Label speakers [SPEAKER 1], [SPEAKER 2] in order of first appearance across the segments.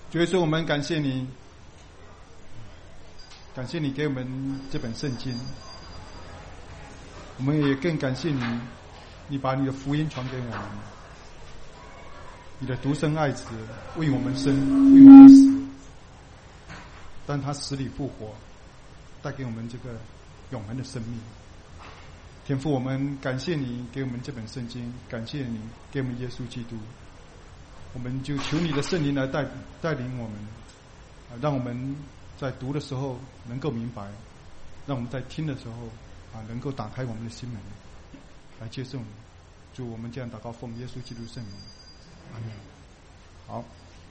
[SPEAKER 1] 主耶稣，我们感谢你，感谢你给我们这本圣经，我们也更感谢你，你把你的福音传给我们，你的独生爱子为我们生，为我们死，但他死里复活，带给我们这个永恒的生命。天父，我们感谢你给我们这本圣经，感谢你给我们耶稣基督，我们就求你的圣灵来带领我们，让我们在读的时候能够明白，让我们在听的时候能够打开我们的心门来接受你。主，我们这样祷告，奉耶稣基督圣名，阿门。好，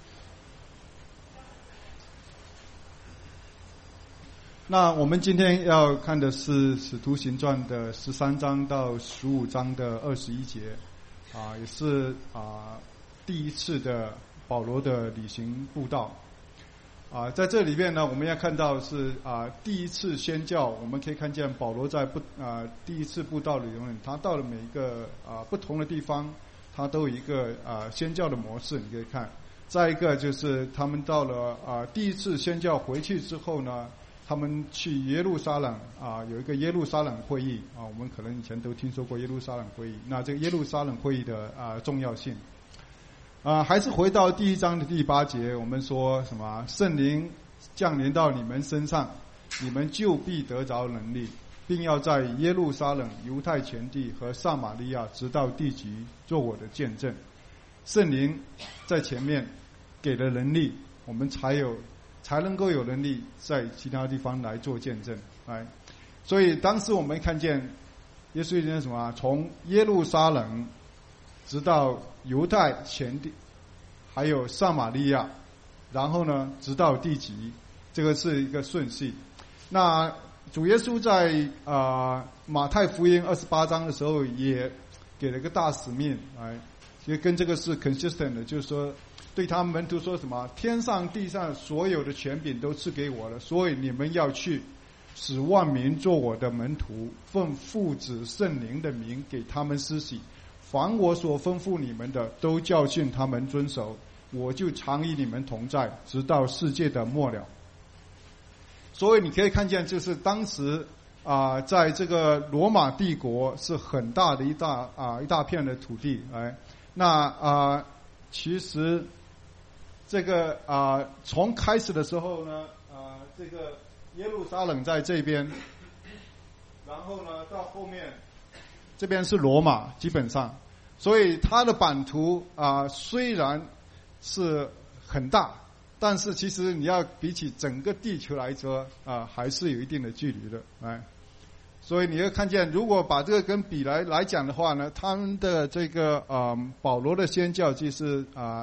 [SPEAKER 1] 那我们今天要看的是《使徒行传》的13章到15章的21节，也是第一次的保罗的旅行布道。在这里面呢，我们要看到是第一次宣教，我们可以看见保罗在第一次布道里面，他到了每一个不同的地方，他都有一个宣教的模式，你可以看。再一个就是他们到了第一次宣教回去之后呢，他们去耶路撒冷有一个耶路撒冷会议我们可能以前都听说过耶路撒冷会议。那这个耶路撒冷会议的重要性还是回到第1章的第8节，我们说什么？圣灵降临到你们身上，你们就必得着能力，并要在耶路撒冷、犹太全地和撒玛利亚直到地极做我的见证。圣灵在前面给了能力，我们才能够有能力在其他地方来做见证。所以当时我们看见耶稣讲什么？从耶路撒冷直到犹太全地，还有撒玛利亚，然后呢，直到地极，这个是一个顺序。那主耶稣在马太福音28章的时候也给了一个大使命，其实跟这个是 consistent 的，就是说对他们门徒说什么？天上地上所有的权柄都赐给我了，所以你们要去，使万民做我的门徒，奉父子圣灵的名给他们施洗。凡我所吩咐你们的，都教训他们遵守，我就常与你们同在，直到世界的末了。所以你可以看见，就是当时在这个罗马帝国是很大的一大片的土地。那其实这个从开始的时候呢，这个耶路撒冷在这边，然后呢到后面这边是罗马，基本上，所以它的版图虽然是很大，但是其实你要比起整个地球来说还是有一定的距离的。所以你会看见，如果把这个跟比来讲的话呢，他们的这个保罗的宣教就是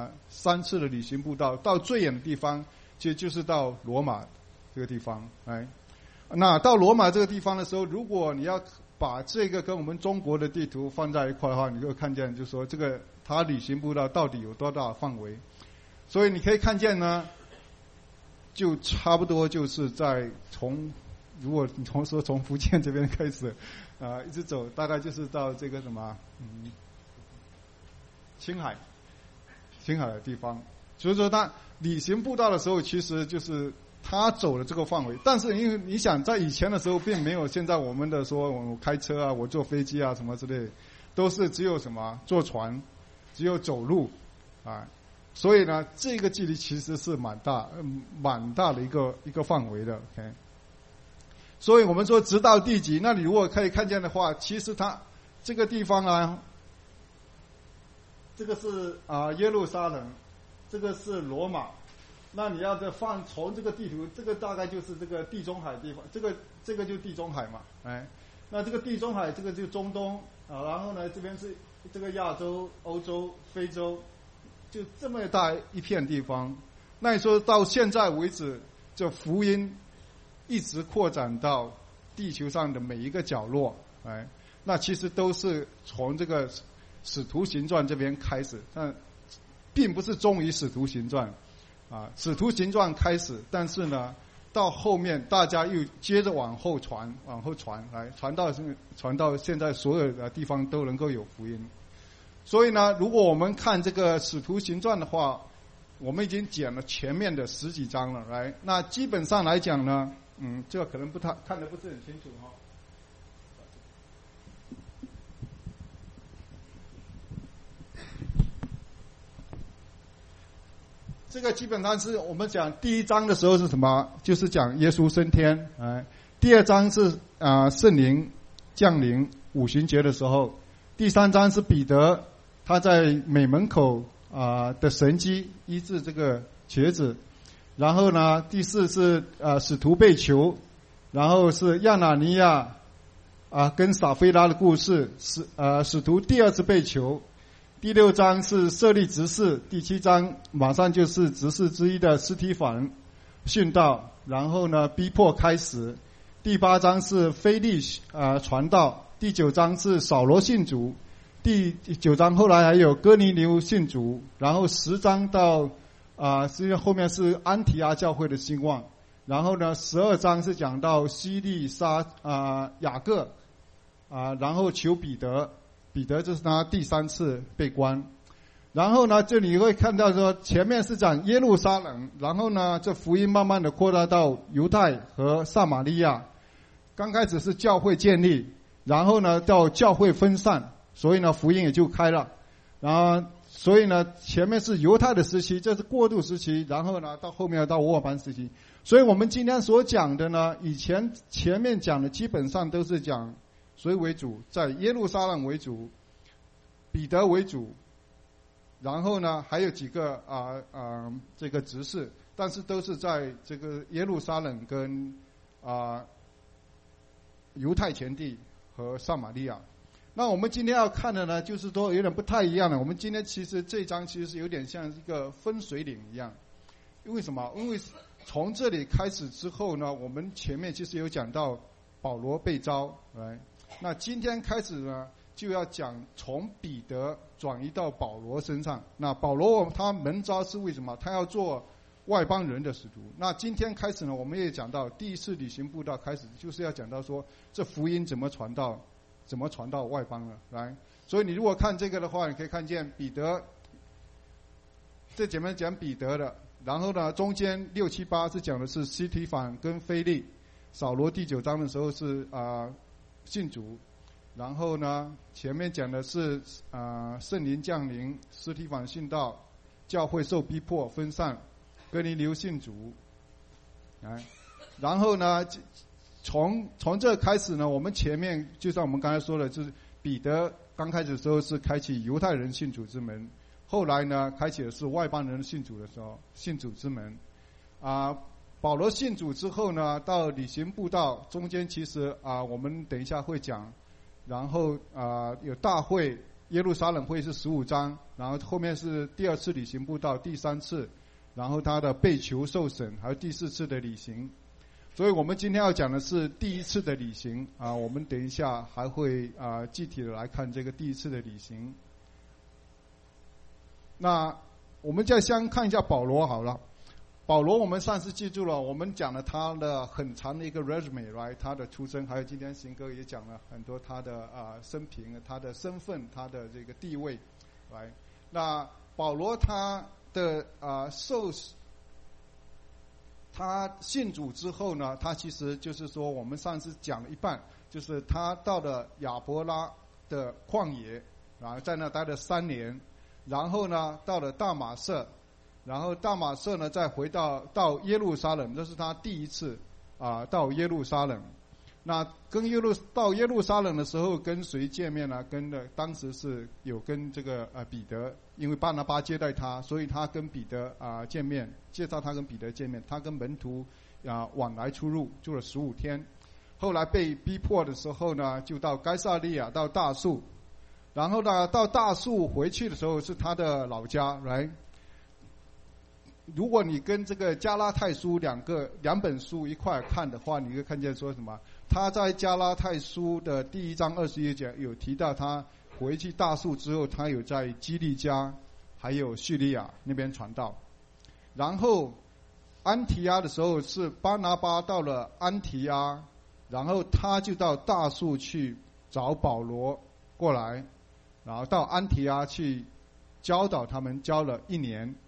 [SPEAKER 1] 3次的旅行布道，到最远的地方其实就是到罗马这个地方。那到罗马这个地方的时候，如果你要把这个跟我们中国的地图放在一块的话，你会看见就是说这个他旅行布道到底有多大的范围。所以你可以看见呢，就差不多就是如果你从福建这边开始一直走，大概就是到这个什么青海的地方。所以说他旅行布道的时候，其实就是他走的这个范围。但是因为你想，在以前的时候并没有现在我们的说我开车我坐飞机什么之类的，都是只有什么坐船，只有走路所以呢这个距离其实是蛮大的一个范围的。所以我们说直到地极，那你如果可以看见的话，其实它这个地方这个是耶路撒冷，这个是罗马。那你要从这个地图，这个大概就是这个地中海地方，这个就地中海嘛。那这个地中海这个就中东然后呢这边是这个亚洲、欧洲、非洲，就这么大一片地方。那你说到现在为止，这福音一直扩展到地球上的每一个角落，那其实都是从这个使徒行传这边开始，但并不是终于使徒行传使徒行传开始，但是呢到后面大家又接着往后传来传到现在所有的地方都能够有福音。所以呢如果我们看这个使徒行传的话， 我们已经讲了前面的10几章了，来，那基本上来讲呢，这个可能看得不是很清楚哈。这个基本上是我们讲第1章的时候是什么？就是讲耶稣升天，第2章是圣灵降临五旬节的时候，第3章是彼得他在美门口的神迹医治这个瘸子，然后呢，第4是使徒被囚，然后是亚拿尼亚跟撒非拉的故事，使徒第2次被囚。第6章是设立执事，第7章马上就是执事之一的司提反殉道，然后呢逼迫开始。第8章是腓力传道，第9章是扫罗信主，第9章后来还有哥尼流信主，然后10章到实际上后面是安提阿教会的兴旺，然后呢12章是讲到西利沙雅各然后求彼得这是他第3次被关。然后呢这里会看到说前面是讲耶路撒冷，然后呢这福音慢慢的扩大到犹太和撒玛利亚，刚开始是教会建立，然后呢到教会分散，所以呢福音也就开了，然后所以呢前面是犹太的时期，这是过渡时期，然后呢到后面到沃班时期。所以我们今天所讲的呢，前面讲的基本上都是讲谁为主，在耶路撒冷为主，彼得为主，然后呢还有几个这个执事，但是都是在这个耶路撒冷跟犹太全地和撒玛利亚。那我们今天要看的呢，就是说有点不太一样的。我们今天其实这一章其实是有点像一个分水岭一样，因为什么？因为从这里开始之后呢，我们前面其实有讲到保罗被召来，那今天开始呢就要讲从彼得转移到保罗身上。那保罗他门召是为什么？他要做外邦人的使徒。那今天开始呢，我们也讲到第1次旅行布道开始，就是要讲到说这福音怎么传到外邦了，来。所以你如果看这个的话，你可以看见彼得，这前面讲彼得的，然后呢中间6、7、8是讲的是司提反跟腓力，扫罗第9章的时候是信主，然后呢前面讲的是圣灵降临，司提反殉道，教会受逼迫分散，哥尼流信主，然后呢从这开始呢，我们前面就像我们刚才说的，就是彼得刚开始的时候是开启犹太人信主之门，后来呢开启的是外邦人信主的时候信主之门。保罗信主之后呢，到旅行布道中间，其实我们等一下会讲，然后有大会，耶路撒冷会是15章，然后后面是第2次旅行布道，第3次，然后他的被囚受审，还有第4次的旅行。所以我们今天要讲的是第1次的旅行我们等一下还会具体的来看这个第1次的旅行。那我们再先看一下保罗好了。保罗我们上次记住了，我们讲了他的很长的一个 resume， right？ 他的出身，还有今天行哥也讲了很多他的生平，他的身份，他的这个地位，right？ 那保罗他的他信主之后呢，他其实就是说我们上次讲了一半，就是他到了亚伯拉的旷野，然后在那待了3年，然后呢到了大马色，然后大马色呢再回到耶路撒冷，这是他第1次到耶路撒冷。那到耶路撒冷的时候跟谁见面呢？当时是有跟这个彼得，因为巴拿巴接待他，所以他跟彼得见面，介绍他跟彼得见面。他跟门徒往来出入，住了15天。后来被逼迫的时候呢，就到该撒利亚，到大树，然后呢到大树回去的时候是他的老家，来。如果你跟这个加拉太书两本书一块看的话，你会看见说什么？他在加拉太书的第1章21节有提到，他回去大树之后，他有在基利家还有叙利亚那边传道。然后安提阿的时候是巴拿巴到了安提阿，然后他就到大树去找保罗过来，然后到安提阿去教导他们，教了1年。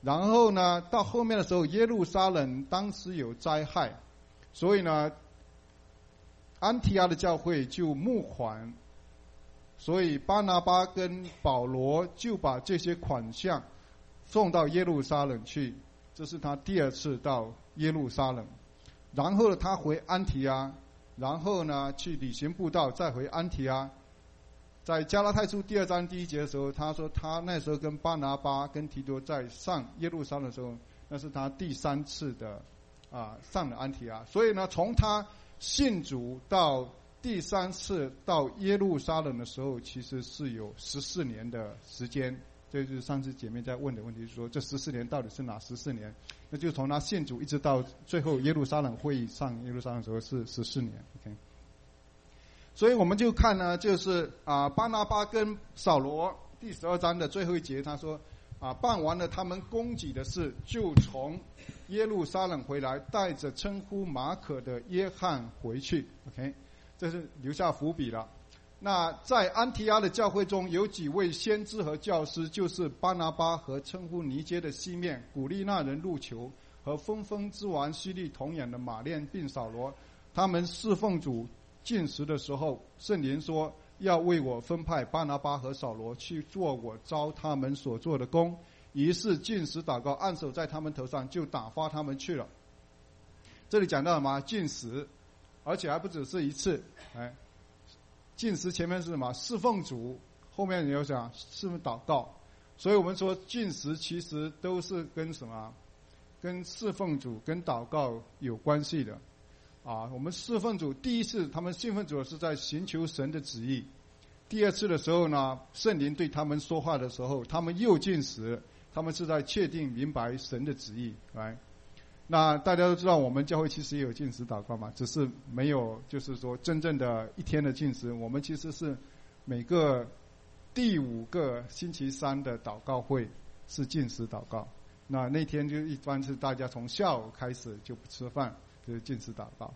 [SPEAKER 1] 然后呢，到后面的时候，耶路撒冷当时有灾害，所以呢，安提阿的教会就募款，所以巴拿巴跟保罗就把这些款项送到耶路撒冷去，这是他第二次到耶路撒冷。然后他回安提阿，然后呢去旅行布道，再回安提阿。在加拉太书2章1节的时候，他说他那时候跟巴拿巴跟提多在上耶路撒冷的时候，那是他第3次的上了安提阿。所以呢，从他信主到第3次到耶路撒冷的时候，其实是有14年的时间。这就是上次姐妹在问的问题，就是说这14年到底是哪14年？那就从他信主一直到最后耶路撒冷会议上耶路撒冷的时候是14年。OK， 所以我们就看呢，就是巴拿巴跟扫罗第12章的最后一节，他说办完了他们供给的事，就从耶路撒冷回来，带着称呼马可的约翰回去。OK， 这是留下伏笔了。那在安提阿的教会中，有几位先知和教师，就是巴拿巴和称呼尼街的西面、古利奈人路求和分封之王希律同养的马念并扫罗。他们侍奉主禁食的时候，圣灵说要为我分派巴拿巴和扫罗去做我召他们所做的工。于是禁食祷告，按手在他们头上，就打发他们去了。这里讲到什么？禁食，而且还不只是一次。禁食前面是什么？侍奉主，后面你有讲是祷告。所以我们说禁食其实都是跟什么？跟侍奉主跟祷告有关系的。我们侍奉主，第一次他们信奉主是在寻求神的旨意，第二次的时候呢，圣灵对他们说话的时候，他们又禁食，他们是在确定明白神的旨意。那大家都知道，我们教会其实也有禁食祷告嘛，只是没有就是说真正的一天的禁食。我们其实是每个第5个星期3的祷告会是禁食祷告。那天就一般是大家从下午开始就不吃饭，就是禁食祷告。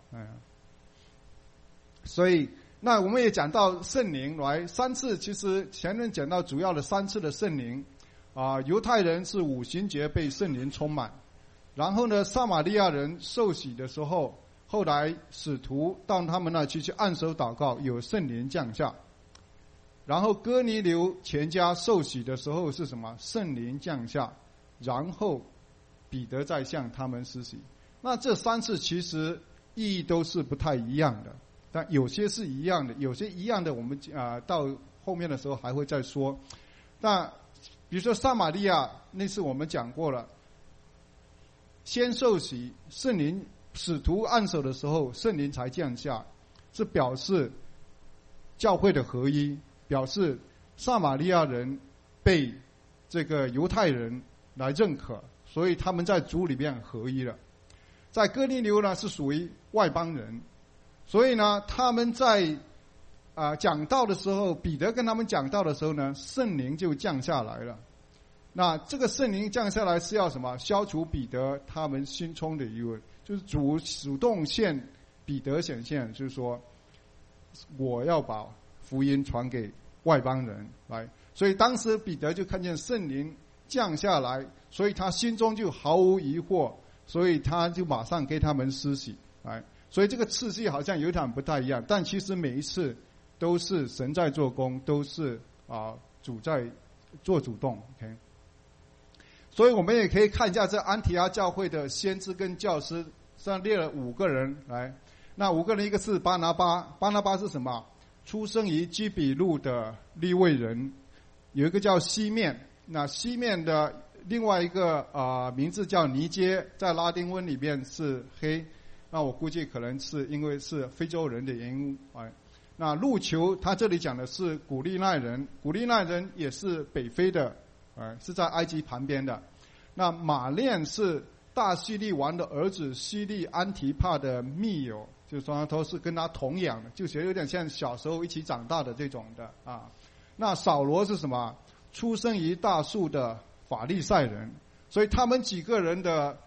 [SPEAKER 1] 所以那我们也讲到圣灵来3次，其实前面讲到主要的3次的圣灵犹太人是5旬节被圣灵充满。然后呢，撒玛利亚人受洗的时候，后来使徒到他们那去按手祷告，有圣灵降下。然后哥尼流全家受洗的时候是什么？圣灵降下。然后彼得再向他们施洗。那这3次其实意义都是不太一样的，但有些是一样的，有些一样的我们到后面的时候还会再说。那比如说撒玛利亚那次我们讲过了，先受洗，圣灵使徒按手的时候，圣灵才降下，是表示教会的合一，表示撒玛利亚人被这个犹太人来认可，所以他们在主里面合一了。在哥尼流呢是属于外邦人，所以呢他们在讲道的时候，彼得跟他们讲道的时候呢，圣灵就降下来了。那这个圣灵降下来是要什么？消除彼得他们心中的疑问，就是主动向彼得显现，就是说我要把福音传给外邦人来。所以当时彼得就看见圣灵降下来，所以他心中就毫无疑惑，所以他就马上给他们施洗。所以这个次序好像有点不太一样，但其实每一次都是神在做工，都是主在做主动。OK，所以我们也可以看一下这安提阿教会的先知跟教师，上列了5个人来。那5个人，一个是巴拿巴，巴拿巴是什么？出生于基比路的利未人。有一个叫西面，那西面的另外一个名字叫尼街，在拉丁文里面是黑，那我估计可能是因为是非洲人的原因。那路求他这里讲的是古利奈人，古利奈人也是北非的，是在埃及旁边的。那马念是大希律王的儿子希律安提帕的密友，就是说他都是跟他同养的，就有点像小时候一起长大的这种的。那扫罗是什么？出生于大数的法利赛人，所以他们几个人的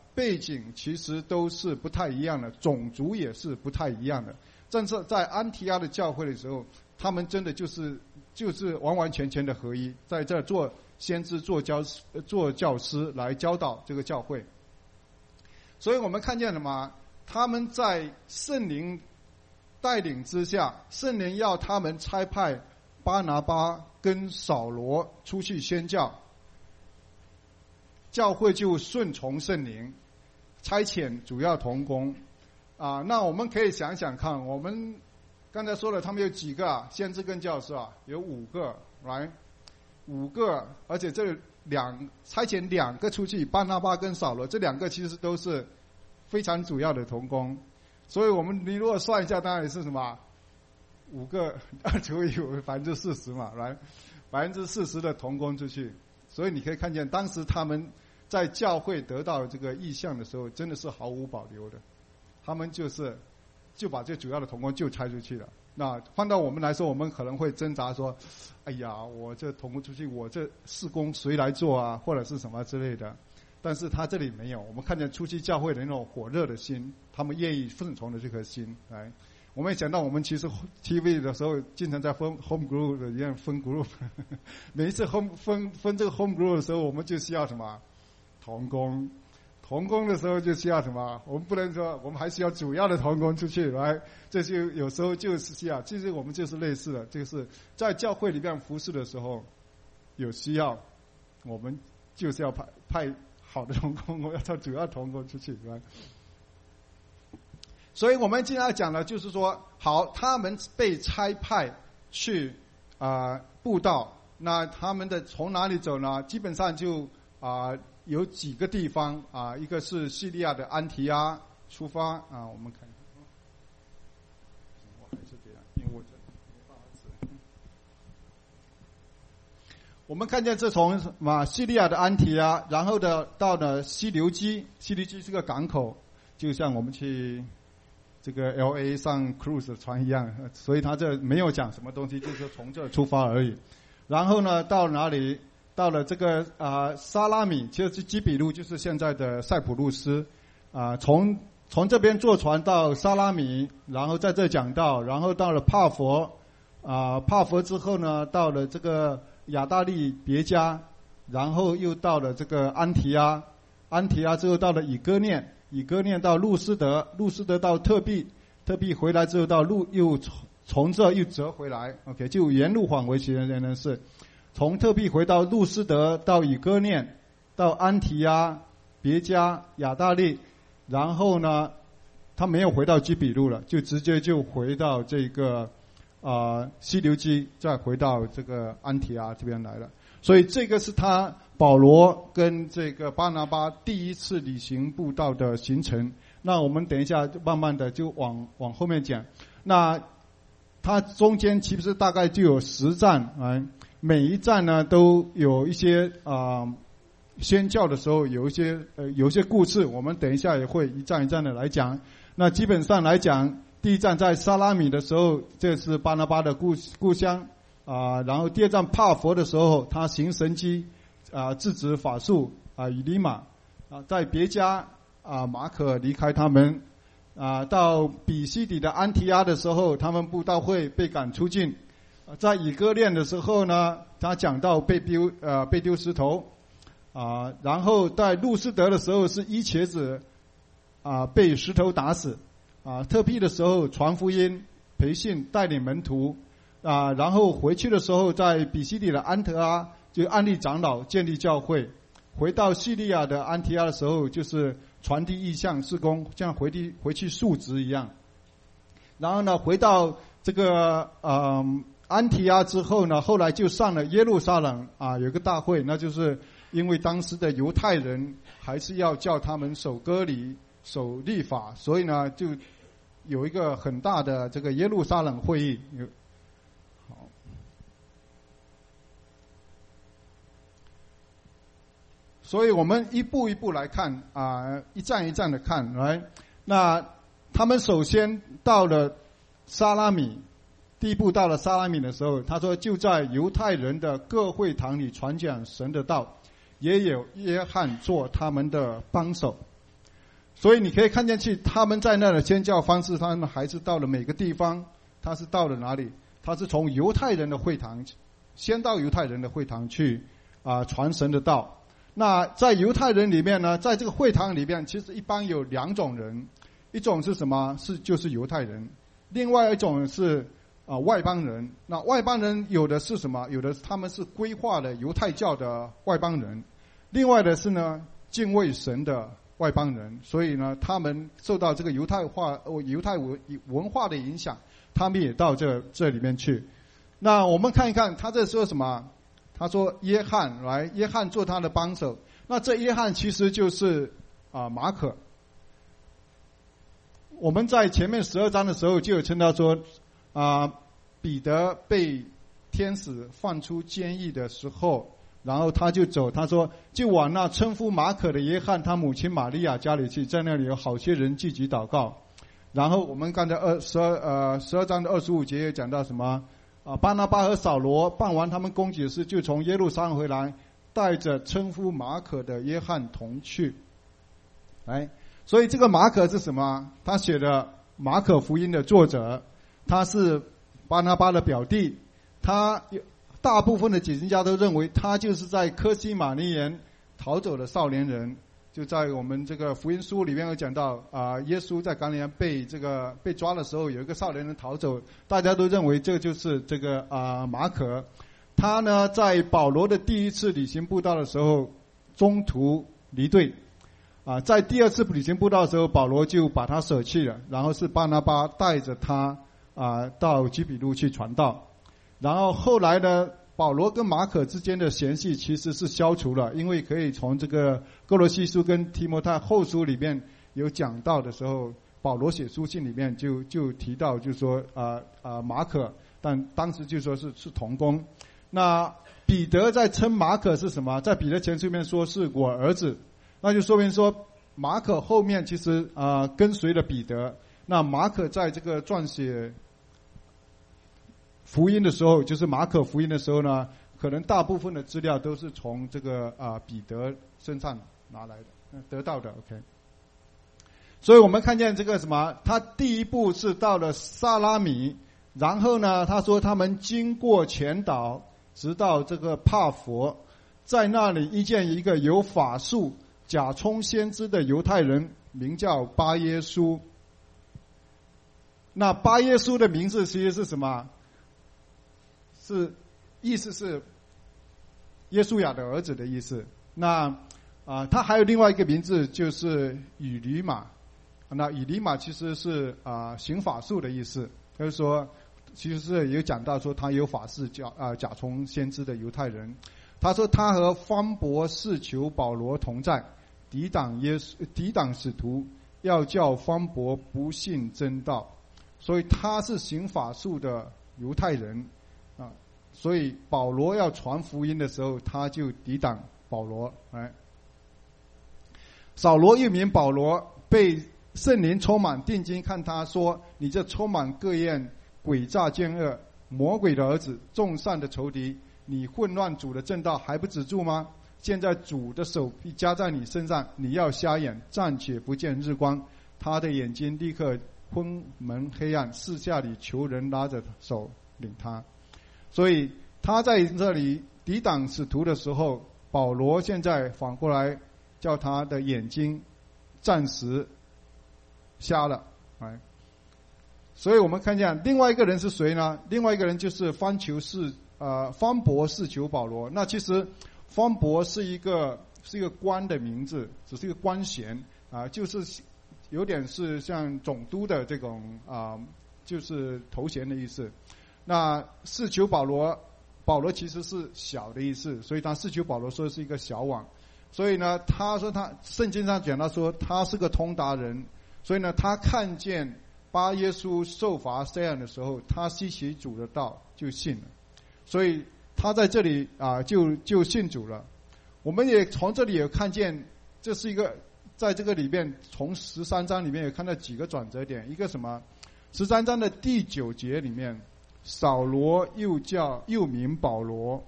[SPEAKER 1] 背景其实都是不太一样的，种族也是不太一样的。但是在安提阿的教会的时候，他们真的就是完完全全的合一，在这做先知、做教师来教导这个教会。所以我们看见了吗？他们在圣灵带领之下，圣灵要他们差派巴拿巴跟扫罗出去宣教，教会就顺从圣灵，差遣主要同工。那我们可以想想看，我们刚才说了，他们有几个先知跟教师有5个，来5个，而且这差遣2个出去，巴拿巴跟扫罗，这2个其实都是非常主要的同工。所以你如果算一下，当然是什么5个2除以5，40%嘛，来40%的同工出去。所以你可以看见，当时他们在教会得到这个意向的时候，真的是毫无保留的。他们就把这主要的同工就拆出去了。那换到我们来说，我们可能会挣扎说：“哎呀，我这同工出去，我这事工谁来做啊？或者是什么之类的。”但是他这里没有，我们看见初期教会的那种火热的心，他们愿意顺从的这颗心。来，我们也讲到，我们其实 TV 的时候，经常在分 home group 里面分 group， 每一次分这个 home group 的时候，我们就需要什么同工。同工的时候就需要什么？我们不能说，我们还需要主要的同工出去来，这就有时候就是需要。其实我们就是类似的，就是在教会里面服侍的时候有需要，我们就是要派好的同工，我要叫主要同工出去，来。所以我们经常讲的就是说，好，他们被差派去布道，那他们的从哪里走呢？基本上就有几个地方一个是叙利亚的安提阿出发我们看，我还是这样，因为我这没办法指。我们看见这从叙利亚的安提阿，然后到了西流基是个港口，就像我们去这个 LA 上 cruise 的船一样，所以他这没有讲什么东西，就是从这出发而已。然后呢，到哪里？到了这个沙拉米，就是基比路，就是现在的塞浦路斯从这边坐船到沙拉米，然后在这讲道，然后到了帕佛之后呢，到了这个亚大利别加，然后又到了这个安提阿之后到了以哥念到路斯德到特庇回来之后到又从这又折回来 ，OK， 就沿路返回其人是。从特庇回到路斯德，到以哥念，到安提阿、别加、亚大利，然后呢，他没有回到基比路了，就直接就回到这个西流基，再回到这个安提阿这边来了。所以这个是他保罗跟这个巴拿巴第一次旅行布道的行程。那我们等一下就慢慢的就往后面讲。那他中间其实大概就有10站每一站呢都有一些宣教的时候有一些故事，我们等一下也会一站一站的来讲。那基本上来讲，第一站在沙拉米的时候，这是巴拿巴的故乡然后第2站帕佛的时候，他行神迹制止法术以利马在别加马可离开他们到比西底的安提阿的时候，他们布道会被赶出境。在以哥念的时候呢，他讲到被丢石头然后在路斯德的时候是伊茄子被石头打死特庇的时候传福音培训带领门徒然后回去的时候在比西底的安特阿就安利长老建立教会，回到叙利亚的安提阿的时候就是传递异象事工，像回去述职一样。然后呢，回到这个安提阿之后呢，后来就上了耶路撒冷有个大会，那就是因为当时的犹太人还是要叫他们守割礼、守律法，所以呢就有一个很大的这个耶路撒冷会议。好，所以我们一步一步来看一站一站的看来。那他们首先到了沙拉米。第一步到了沙拉米的时候，他说就在犹太人的各会堂里传讲神的道，也有约翰做他们的帮手。 所以你可以看见去他们在那的宣教方式，他们还是到了每个地方，他是到了哪里？他是从犹太人的会堂，先到犹太人的会堂去传神的道。那在犹太人里面呢，在这个会堂里面，其实一般有两种人，一种是什么？就是犹太人，另外一种是外邦人。那外邦人有的是什么？有的他们是规划的犹太教的外邦人，另外的是呢敬畏神的外邦人。所以呢，他们受到这个犹太文化的影响，他们也到这里面去。那我们看一看他这说什么？他说约翰做他的帮手。那这约翰其实就是马可。我们在前面12章的时候就有称到说彼得被天使放出监狱的时候，然后他就走，他说就往那称呼马可的约翰他母亲玛利亚家里去，在那里有好些人聚集祷告。然后我们刚才12章的25节也讲到什么巴拿巴和扫罗办完他们供给的事，就从耶路撒冷回来，带着称呼马可的约翰同去。所以这个马可是什么？他写的马可福音的作者，他是巴拿巴的表弟。他大部分的解经家都认为他就是在科西玛尼园逃走的少年人。就在我们这个福音书里面有讲到耶稣在橄榄园被抓的时候，有一个少年人逃走，大家都认为这就是这个马可。他呢在保罗的第一次旅行布道的时候中途离队在第二次旅行布道的时候，保罗就把他舍弃了，然后是巴拿巴带着他到基比路去传道。然后后来呢，保罗跟马可之间的嫌隙其实是消除了，因为可以从这个哥罗西书跟提摩太后书里面有讲到的时候，保罗写书信里面就提到，就说马可，但当时就说是同工。那彼得在称马可是什么？在彼得前书里面说是我儿子，那就说明说马可后面其实跟随了彼得。那马可在这个撰写福音的时候，就是马可福音的时候呢，可能大部分的资料都是从这个彼得身上拿来的得到的。 OK， 所以我们看见这个什么，他第一步是到了撒拉米，然后呢他说他们经过全岛，直到这个帕佛，在那里遇见一个有法术假充先知的犹太人，名叫巴耶稣。那巴耶稣的名字其实是什么？意思是耶稣亚的儿子的意思。那他还有另外一个名字，就是以利马。那以利马其实是行法术的意思，就是说其实是有讲到说他有法事假充先知的犹太人。他说他和方伯士求保罗同在，抵挡使徒，要叫方伯不信真道。所以他是行法术的犹太人所以保罗要传福音的时候，他就抵挡保罗。扫罗又名保罗，被圣灵充满，定睛看他说：你这充满各样诡诈奸恶、魔鬼的儿子，众善的仇敌，你混乱主的正道还不止住吗？现在主的手必加在你身上，你要瞎眼，暂且不见日光。他的眼睛立刻昏蒙黑暗，四下里求人拉着手领他。所以他在这里抵挡使徒的时候，保罗现在反过来叫他的眼睛暂时瞎了。所以我们看见另外一个人是谁呢？另外一个人就是方伯士求保罗。那其实方伯是一个官的名字，只是一个官衔就是有点是像总督的这种就是头衔的意思。那士求保罗，保罗其实是小的意思，所以他士求保罗说是一个小王。所以呢，他说圣经上讲到说他是个通达人，所以呢，他看见巴耶稣受罚这样的时候，他吸取主的道就信了，所以他在这里就信主了。我们也从这里有看见，这是一个在这个里面从13章里面有看到几个转折点。一个什么？13章的第9节里面，扫罗又名保罗。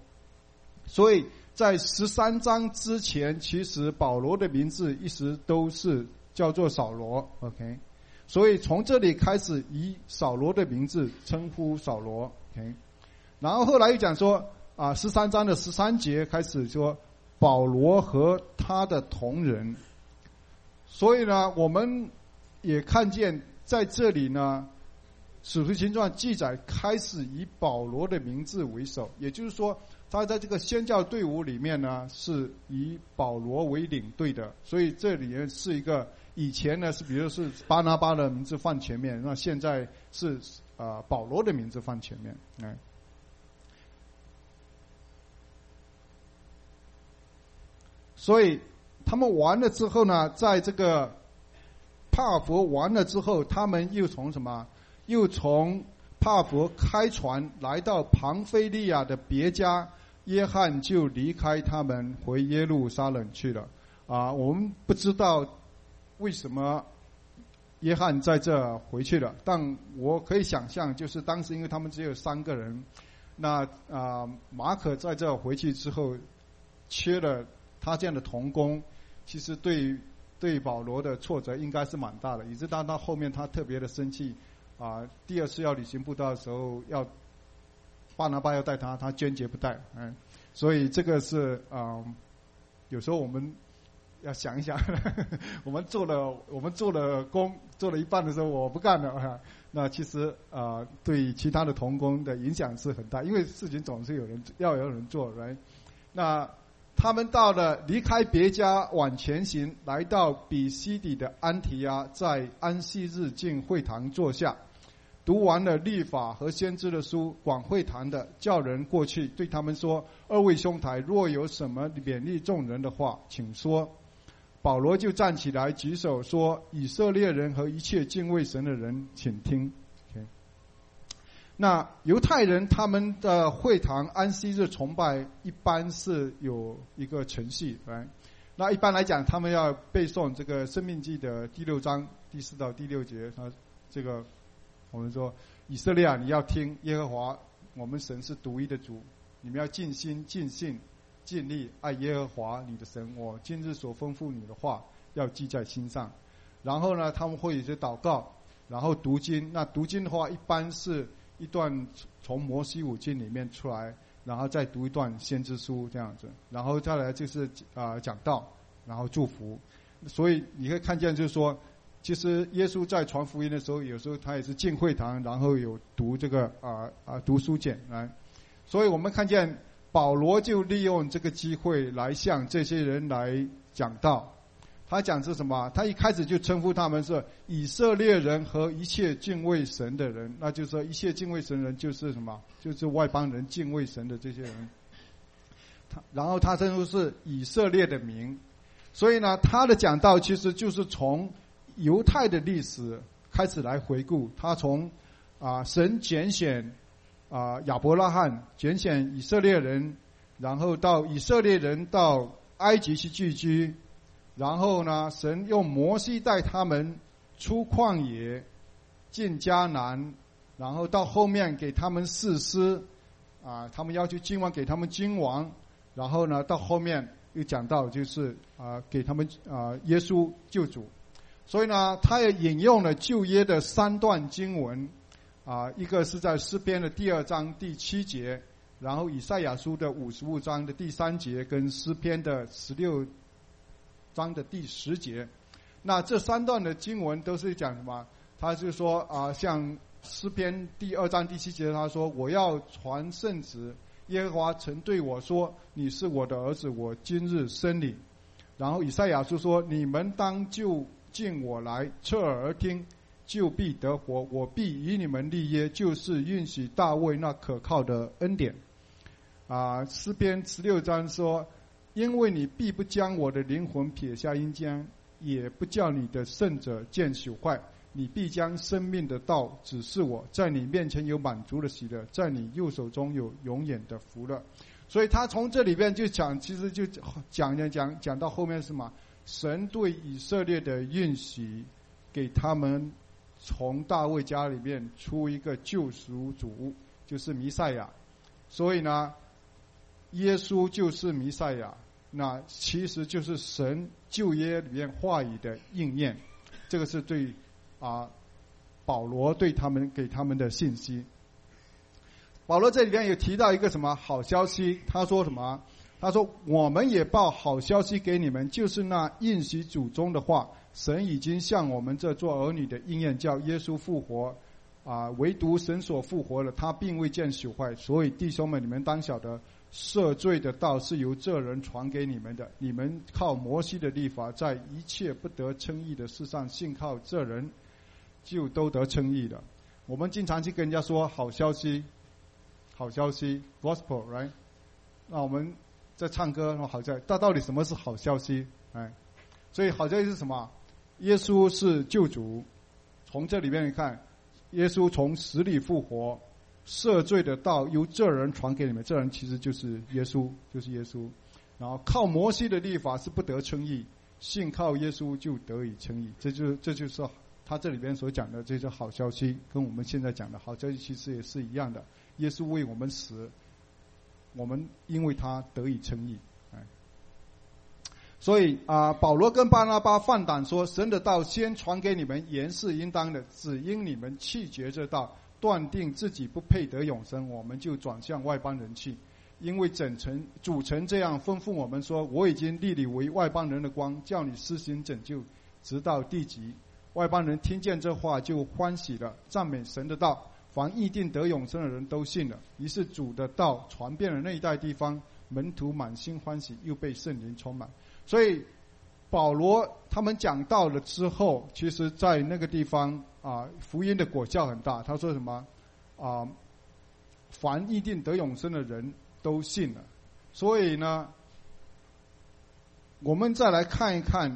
[SPEAKER 1] 所以在13章之前，其实保罗的名字一直都是叫做扫罗 ，OK。所以从这里开始以扫罗的名字称呼扫罗 ，OK。然后后来又讲说13章的13节开始说保罗和他的同人。所以呢，我们也看见在这里呢，使徒行传记载开始以保罗的名字为首，也就是说他在这个宣教队伍里面呢是以保罗为领队的。所以这里面是一个以前呢是比如是巴拿巴的名字放前面，那现在是保罗的名字放前面。所以他们完了之后呢，在这个帕佛完了之后，他们又从什么？又从帕佛开船来到庞菲利亚的别家，约翰就离开他们回耶路撒冷去了。我们不知道为什么约翰在这回去了，但我可以想象，就是当时因为他们只有3个人，那马可在这回去之后，缺了他这样的同工，其实对保罗的挫折应该是蛮大的，以致到后面他特别的生气。第2次要旅行布道的时候，巴拿巴要带他坚决不带。所以这个是有时候我们要想一想，我们做了工，做了一半的时候我不干了，那其实对其他的同工的影响是很大，因为事情总是要有人做， right？ 那他们到了离开别家往前行，来到比西底的安提亚，在安息日进会堂坐下，读完了律法和先知的书，管会堂的叫人过去，对他们说：“2位兄台，若有什么勉励众人的话，请说。”保罗就站起来举手说：“以色列人和一切敬畏神的人，请听。” Okay。 那犹太人他们的会堂安息日崇拜一般是有一个程序，那一般来讲他们要背诵这个申命记的第6章第4到第6节。这个我们说以色列你要听耶和华我们神是独一的主，你们要尽心尽性尽力爱耶和华你的神，我今日所吩咐你的话要记在心上。然后呢，他们会有些祷告，然后读经。那读经的话一般是一段从摩西五经里面出来，然后再读一段先知书这样子，然后再来就是讲道，然后祝福。所以你可以看见就是说，其实耶稣在传福音的时候，有时候他也是进会堂，然后有读这个读书简。所以我们看见保罗就利用这个机会来向这些人来讲道。他讲是什么？他一开始就称呼他们是以色列人和一切敬畏神的人，那就是说一切敬畏神的人就是什么？就是外邦人敬畏神的这些人。然后他称呼是以色列的名。所以呢，他的讲道其实就是从犹太的历史开始来回顾。他从神拣选亚伯拉罕，拣选以色列人，然后到以色列人到埃及去聚居，然后呢，神用摩西带他们出旷野，进迦南，然后到后面给他们士师，他们要求君王给他们君王，然后呢，到后面又讲到就是给他们耶稣救主。所以呢，他也引用了旧约的3段经文，一个是在诗篇的第2章第7节，然后以赛亚书的55章的第3节，跟诗篇的16章的第10节。那这3段的经文都是讲什么？他就说像诗篇第2章第7节，他说：“我要传圣旨，耶和华曾对我说，你是我的儿子，我今日生你。”然后以赛亚书说：“你们当就近我来，侧耳而听，就必得活，我必与你们立约，就是允许大卫那可靠的恩典。”诗篇16章说：“因为你必不将我的灵魂撇下阴间，也不叫你的圣者见朽坏，你必将生命的道指示我，在你面前有满足的喜乐，在你右手中有永远的福乐。”所以他从这里边就讲，其实就讲到后面是什么？神对以色列的允许，给他们从大卫家里面出一个救赎主，就是弥赛亚。所以呢，耶稣就是弥赛亚， 那其实就是神旧约里面话语的应验。这个是对保罗对他们给他们的信息。保罗这里边有提到一个什么好消息，他说什么？他说我们也报好消息给你们，就是那应许主中的话，神已经向我们这做儿女的应验，叫耶稣复活唯独神所复活了，他并未见朽坏。所以弟兄们，你们当晓得，赦罪的道是由这人传给你们的。你们靠摩西的律法，在一切不得称义的事上信靠这人，就都得称义了。我们经常去跟人家说好消息，好消息 ，gospel right？ 那我们在唱歌说好消息，但到底什么是好消息？所以好消息是什么？耶稣是救主，从这里面看，耶稣从死里复活，赦罪的道由这人传给你们，这人其实就是耶稣，就是耶稣。然后靠摩西的律法是不得称义，信靠耶稣就得以称义。这就是他这里边所讲的这些好消息，跟我们现在讲的好消息其实也是一样的。耶稣为我们死，我们因为他得以称义。所以保罗跟巴拿巴放胆说，神的道先传给你们，原是应当的，只因你们弃绝这道，断定自己不配得永生，我们就转向外邦人去。因为主曾这样吩咐我们说，我已经立你为外邦人的光，叫你施行拯救，直到地极。外邦人听见这话就欢喜了，赞美神的道，凡预定得永生的人都信了。于是主的道传遍了那一带地方，门徒满心欢喜，又被圣灵充满。所以保罗他们讲道了之后，其实在那个地方福音的果效很大。他说什么凡预定得永生的人都信了。所以呢，我们再来看一看，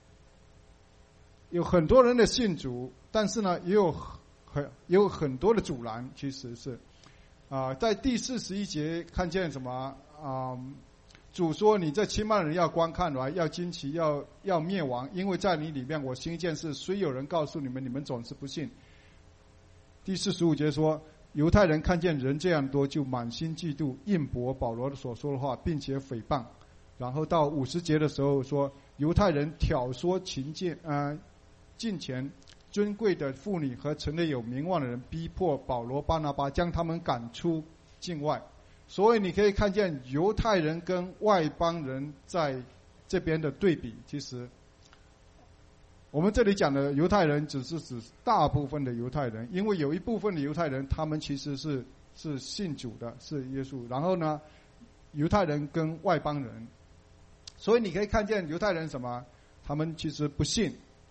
[SPEAKER 1] 有很多人的信主，但是呢也有很多的阻拦。其实是在第41节看见什么主说，你这轻慢人要观看来，要惊奇，要灭亡，因为在你里面我行一件事，虽有人告诉你们，你们总是不信。第45节说，犹太人看见人这样多，就满心嫉妒，印驳保罗所说的话，并且诽谤。然后到50节的时候说，犹太人挑唆近前尊贵的妇女和城内有名望的人，逼迫保罗巴拿巴，将他们赶出境外。所以你可以看见犹太人跟外邦人在这边的对比。其实我们这里讲的犹太人只是指大部分的犹太人，因为有一部分的犹太人他们其实是信主的，是耶稣。然后呢，犹太人跟外邦人，所以你可以看见犹太人什么，他们其实不信。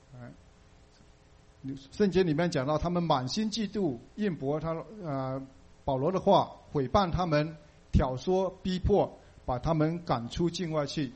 [SPEAKER 1] 圣经里面讲到，他们满心嫉妒，印驳保罗的话，诽谤他们，挑唆逼迫，把他们赶出境外去。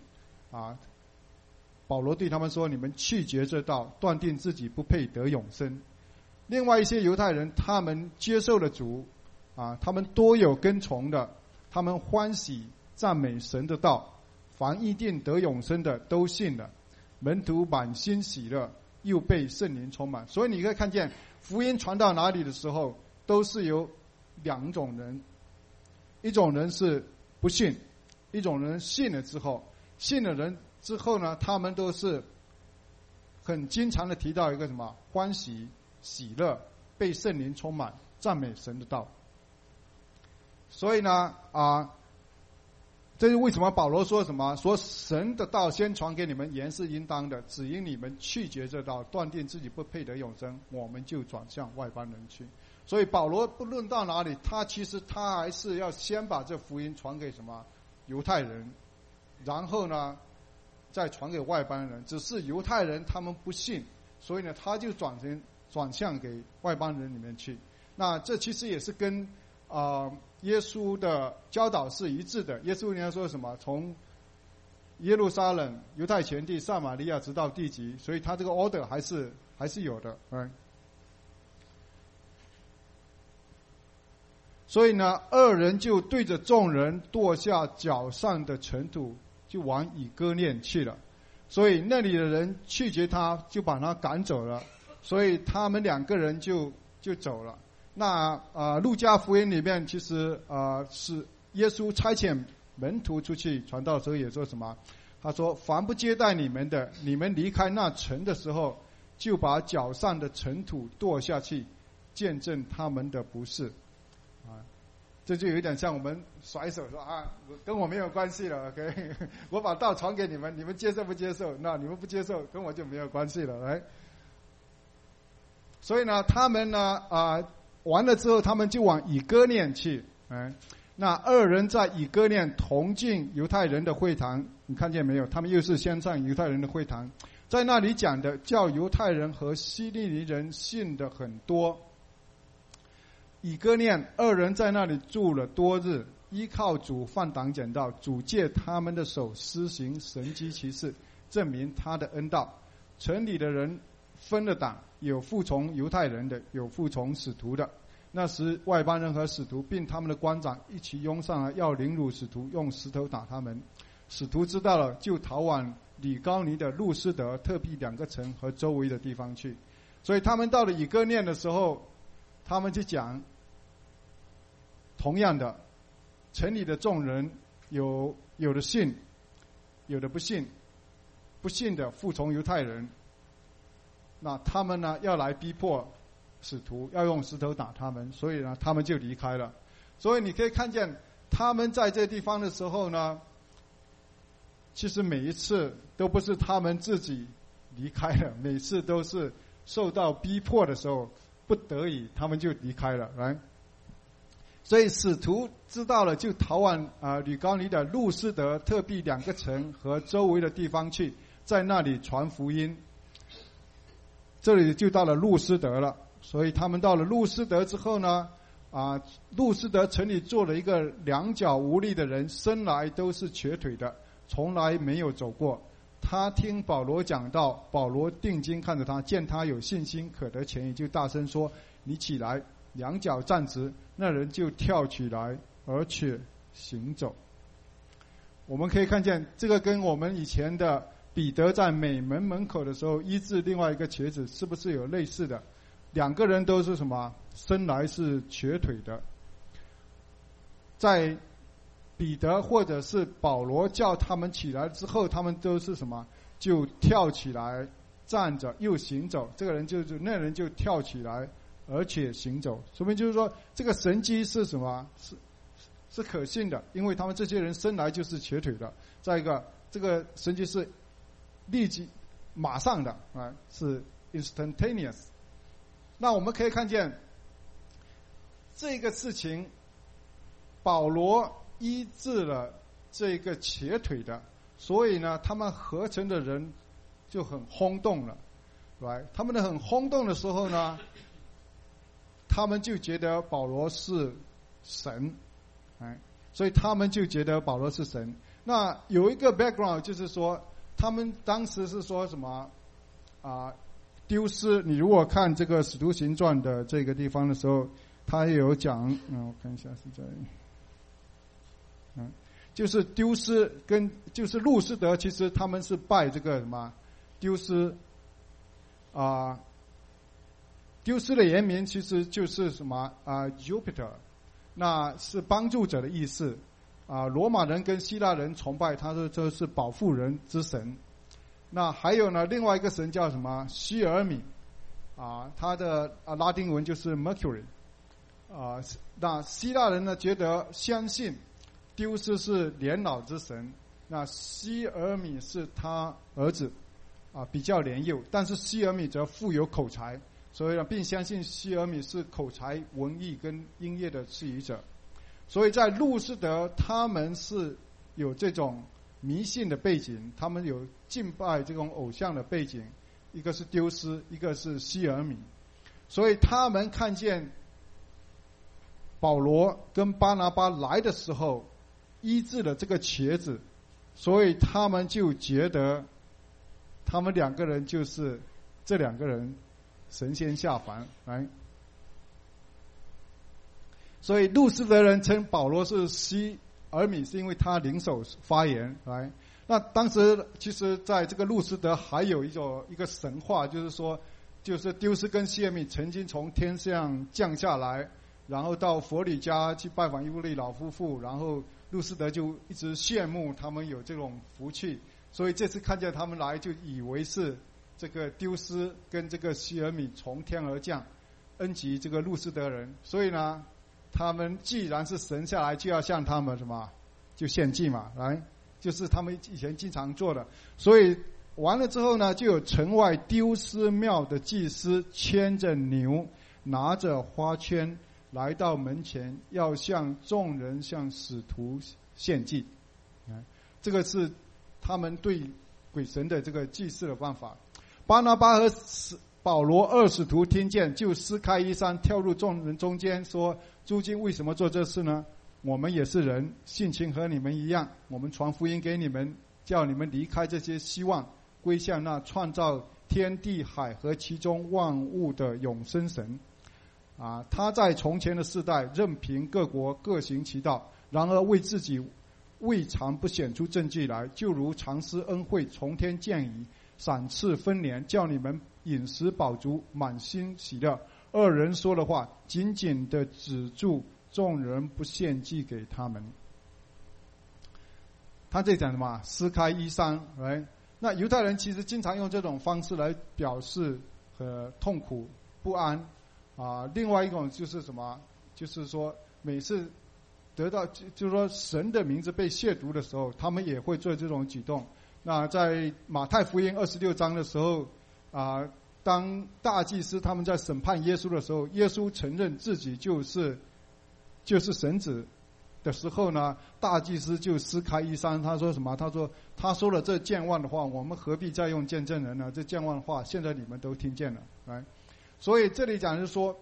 [SPEAKER 1] 保罗对他们说，你们弃绝这道，断定自己不配得永生。另外一些犹太人，他们接受了主，他们多有跟从的，他们欢喜赞美神的道，凡预定得永生的都信了，门徒满心喜乐，又被圣灵充满。所以你可以看见，福音传到哪里的时候，都是有两种人，一种人是不信，一种人信了之后，信了人之后呢，他们都是很经常的提到一个什么欢喜喜乐，被圣灵充满，赞美神的道。所以呢这是为什么保罗说什么，说神的道先传给你们，原是应当的，只因你们拒绝这道，断定自己不配得永生，我们就转向外邦人去。所以保罗不论到哪里，他还是要先把这福音传给什么犹太人，然后呢再传给外邦人。只是犹太人他们不信，所以呢他就转向给外邦人里面去。那这其实也是跟耶稣的教导是一致的。耶稣人家说什么，从耶路撒冷、犹太全地、撒玛利亚直到地极，所以他这个 order 还是有的。所以呢，二人就对着众人跺下脚上的尘土，就往以哥念去了。所以那里的人拒绝他，就把他赶走了。所以他们两个人就走了。那路加福音里面其实是耶稣差遣门徒出去传道的时候也说什么？他说：凡不接待你们的，你们离开那城的时候，就把脚上的尘土跺下去，见证他们的不是。这就有点像我们甩手说跟我没有关系了 ，OK， 我把道传给你们，你们接受不接受？那你们不接受，跟我就没有关系了，来。所以呢，他们呢完了之后，他们就往以哥念去，那二人在以哥念同进犹太人的会堂，你看见没有？他们又是先上犹太人的会堂，在那里讲的，叫犹太人和希利尼人信的很多。以哥念二人在那里住了多日，依靠主放胆讲道，主借他们的手施行神迹奇事，证明他的恩道。城里的人分了党，有服从犹太人的，有服从使徒的。那时外邦人和使徒并他们的官长一起拥上来，要凌辱使徒，用石头打他们。使徒知道了，就逃往里高尼的路斯德、特庇2个城和周围的地方去。所以他们到了以哥念的时候，他们就讲，同样的，城里的众人有的信，有的不信，不信的服从犹太人。那他们呢要来逼迫使徒，要用石头打他们，所以呢他们就离开了。所以你可以看见他们在这地方的时候呢，其实每一次都不是他们自己离开了，每次都是受到逼迫的时候，不得已他们就离开了，来。所以使徒知道了，就逃往吕高尼的路斯德、特庇2个城和周围的地方去，在那里传福音。这里就到了路斯德了。所以他们到了路斯德之后呢，路斯德城里坐了一个两脚无力的人，生来都是瘸腿的，从来没有走过。他听保罗讲道，保罗定睛看着他，见他有信心，可得痊愈，就大声说：你起来，两脚站直。那人就跳起来，而且行走。我们可以看见，这个跟我们以前的彼得在美门门口的时候医治另外一个瘸子，是不是有类似的？2个人都是什么？生来是瘸腿的。在彼得或者是保罗叫他们起来之后，他们都是什么？就跳起来，站着又行走。那人就跳起来，而且行走。说明就是说，这个神迹是什么？是可信的，因为他们这些人生来就是瘸腿的。再一个，这个神迹是立即马上的是 instantaneous。那我们可以看见这个事情，保罗医治了这个瘸腿的，所以呢，他们合成的人就很轰动了，他们很轰动的时候呢，他们就觉得保罗是神，所以他们就觉得保罗是神。那有一个 background 就是说，他们当时是说什么丢失。你如果看这个《使徒行传》的这个地方的时候，他也有讲，我看一下是在，就是丢失跟就是路斯德，其实他们是拜这个什么丢失丢失的原名其实就是什么Jupiter， 那是帮助者的意思。罗马人跟希腊人崇拜他，说这是保护人之神。那还有呢，另外一个神叫什么希尔米，他的拉丁文就是 Mercury。那希腊人呢觉得相信丢失是年老之神，那希尔米是他儿子比较年幼，但是希尔米则富有口才，所以呢并相信希尔米是口才、文艺跟音乐的赐予者。所以在路斯德他们是有这种迷信的背景，他们有敬拜这种偶像的背景，一个是丢失，一个是希尔米。所以他们看见保罗跟巴拿巴来的时候医治了这个瘸子，所以他们就觉得他们2个人就是这2个人神仙下凡来。所以路斯德人称保罗是希尔米，是因为他领手发言来。那当时其实在这个路斯德还有一个神话，就是说就是丢失跟希尔米曾经从天上降下来，然后到佛里家去拜访伊布利老夫妇，然后路斯德就一直羡慕他们有这种福气，所以这次看见他们来，就以为是这个丢斯跟这个希尔米从天而降，恩及这个路斯德人。所以呢，他们既然是神下来，就要向他们什么，就献祭嘛，来，就是他们以前经常做的。所以完了之后呢，就有城外丢斯庙的祭司牵着牛，拿着花圈来到门前，要向众人向使徒献祭。这个是他们对鬼神的这个祭祀的办法。巴拿巴和保罗二使徒听见，就撕开衣衫，跳入众人中间，说：诸今为什么做这事呢？我们也是人，性情和你们一样，我们传福音给你们，叫你们离开这些希望，归向那创造天地海和其中万物的永生神。他在从前的世代任凭各国各行其道，然而为自己未尝不显出证据来，就如常施恩惠，从天降雨，赏赐分联，叫你们饮食饱足，满心喜乐。二人说的话，紧紧的止住众人，不献祭给他们。他这讲什么？撕开衣衫，那犹太人其实经常用这种方式来表示痛苦不安。另外一种就是什么？就是说每次得到，就是说神的名字被亵渎的时候，他们也会做这种举动。那在马太福音26章的时候，当大祭司他们在审判耶稣的时候，耶稣承认自己就是神子的时候呢，大祭司就撕开衣衫，他说什么？他说了这健忘的话，我们何必再用见证人呢？这健忘的话，现在你们都听见了，所以这里讲是说，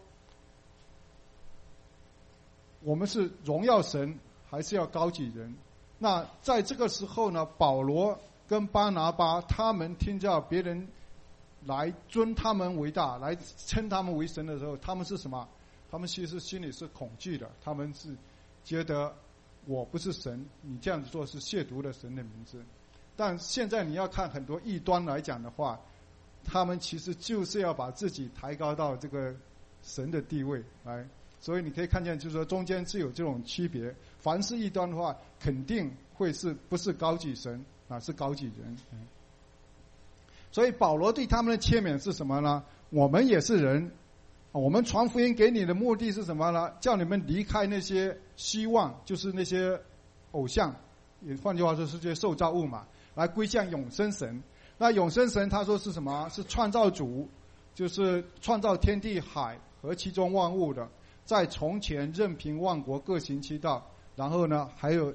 [SPEAKER 1] 我们是荣耀神，还是要高举人？那在这个时候呢，保罗跟巴拿巴他们听到别人来尊他们为大，来称他们为神的时候，他们是什么？他们其实心里是恐惧的，他们是觉得我不是神，你这样子做是亵渎了神的名字。但现在你要看很多异端来讲的话，他们其实就是要把自己抬高到这个神的地位来，所以你可以看见，就是说中间是有这种区别。凡是异端的话，肯定会不是高举神，是高举人。所以保罗对他们的劝勉是什么呢？我们也是人，我们传福音给你的目的是什么呢？叫你们离开那些希望，就是那些偶像，也换句话说是这些受造物嘛，来归向永生神。那永生神他说是什么？是创造主，就是创造天地海和其中万物的，在从前任凭万国各行其道，然后呢还有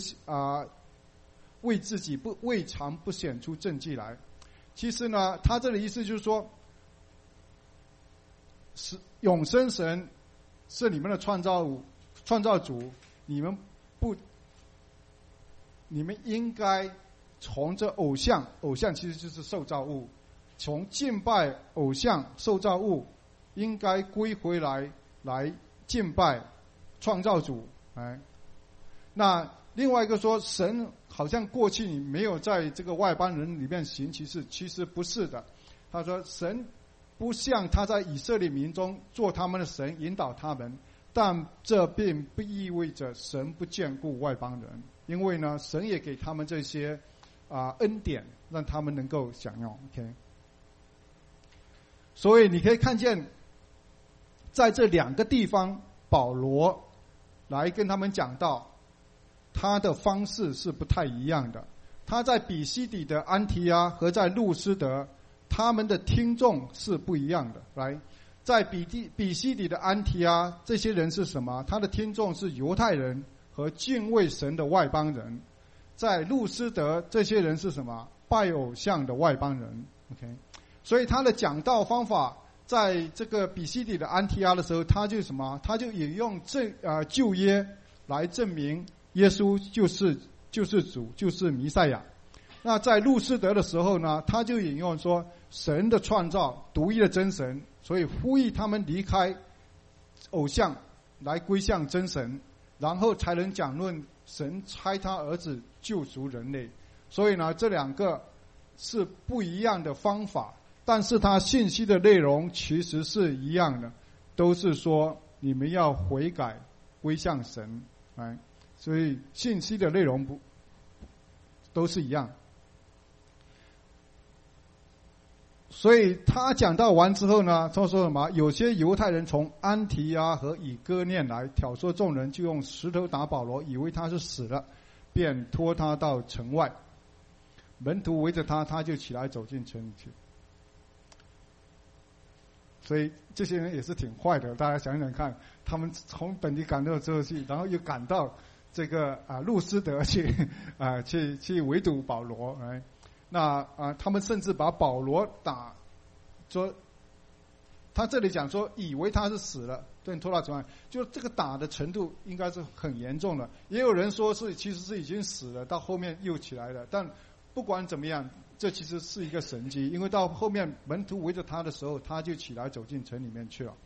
[SPEAKER 1] 为自己未尝不显出证据来。其实呢，他这里意思就是说，是永生神是你们的创造主，你们应该从这偶像其实就是受造物，从敬拜偶像受造物，应该归回来敬拜创造主。那另外一个说，神好像过去你没有在这个外邦人里面行其事，其实不是的。他说神不像他在以色列民中做他们的神，引导他们，但这并不意味着神不眷顾外邦人，因为呢，神也给他们这些恩典，让他们能够享用。OK， 所以你可以看见，在这两个地方，保罗来跟他们讲道，他的方式是不太一样的。他在比西底的安提阿和在路斯德，他们的听众是不一样的。来，在比西底的安提阿，这些人是什么？他的听众是犹太人和敬畏神的外邦人。在路斯德，这些人是什么？拜偶像的外邦人。OK， 所以他的讲道方法，在这个比西底的安提阿的时候，他就什么？他就引用旧约来证明耶稣就是主，就是弥赛亚。那在路斯德的时候呢，他就引用说神的创造，独一的真神，所以呼吁他们离开偶像，来归向真神，然后才能讲论神差他儿子救赎人类。所以呢，这两个是不一样的方法，但是他信息的内容其实是一样的，都是说你们要悔改归向神。 所以信息的内容都是一样。所以他讲到完之后呢，他说什么？有些犹太人从安提亚和以哥念来挑唆众人，就用石头打保罗，以为他是死了，便拖他到城外。门徒围着他，他就起来走进城里去。所以这些人也是挺坏的，大家想想看，他们从本地赶到之后去，然后又赶到这个路斯德去去围堵保罗。那他们甚至把保罗打，说他这里讲说以为他是死了，对，拖到城外，就这个打的程度应该是很严重的。也有人说是其实是已经死了，到后面又起来了。但不管怎么样，这其实是一个神迹，因为到后面门徒围着他的时候，他就起来走进城里面去了。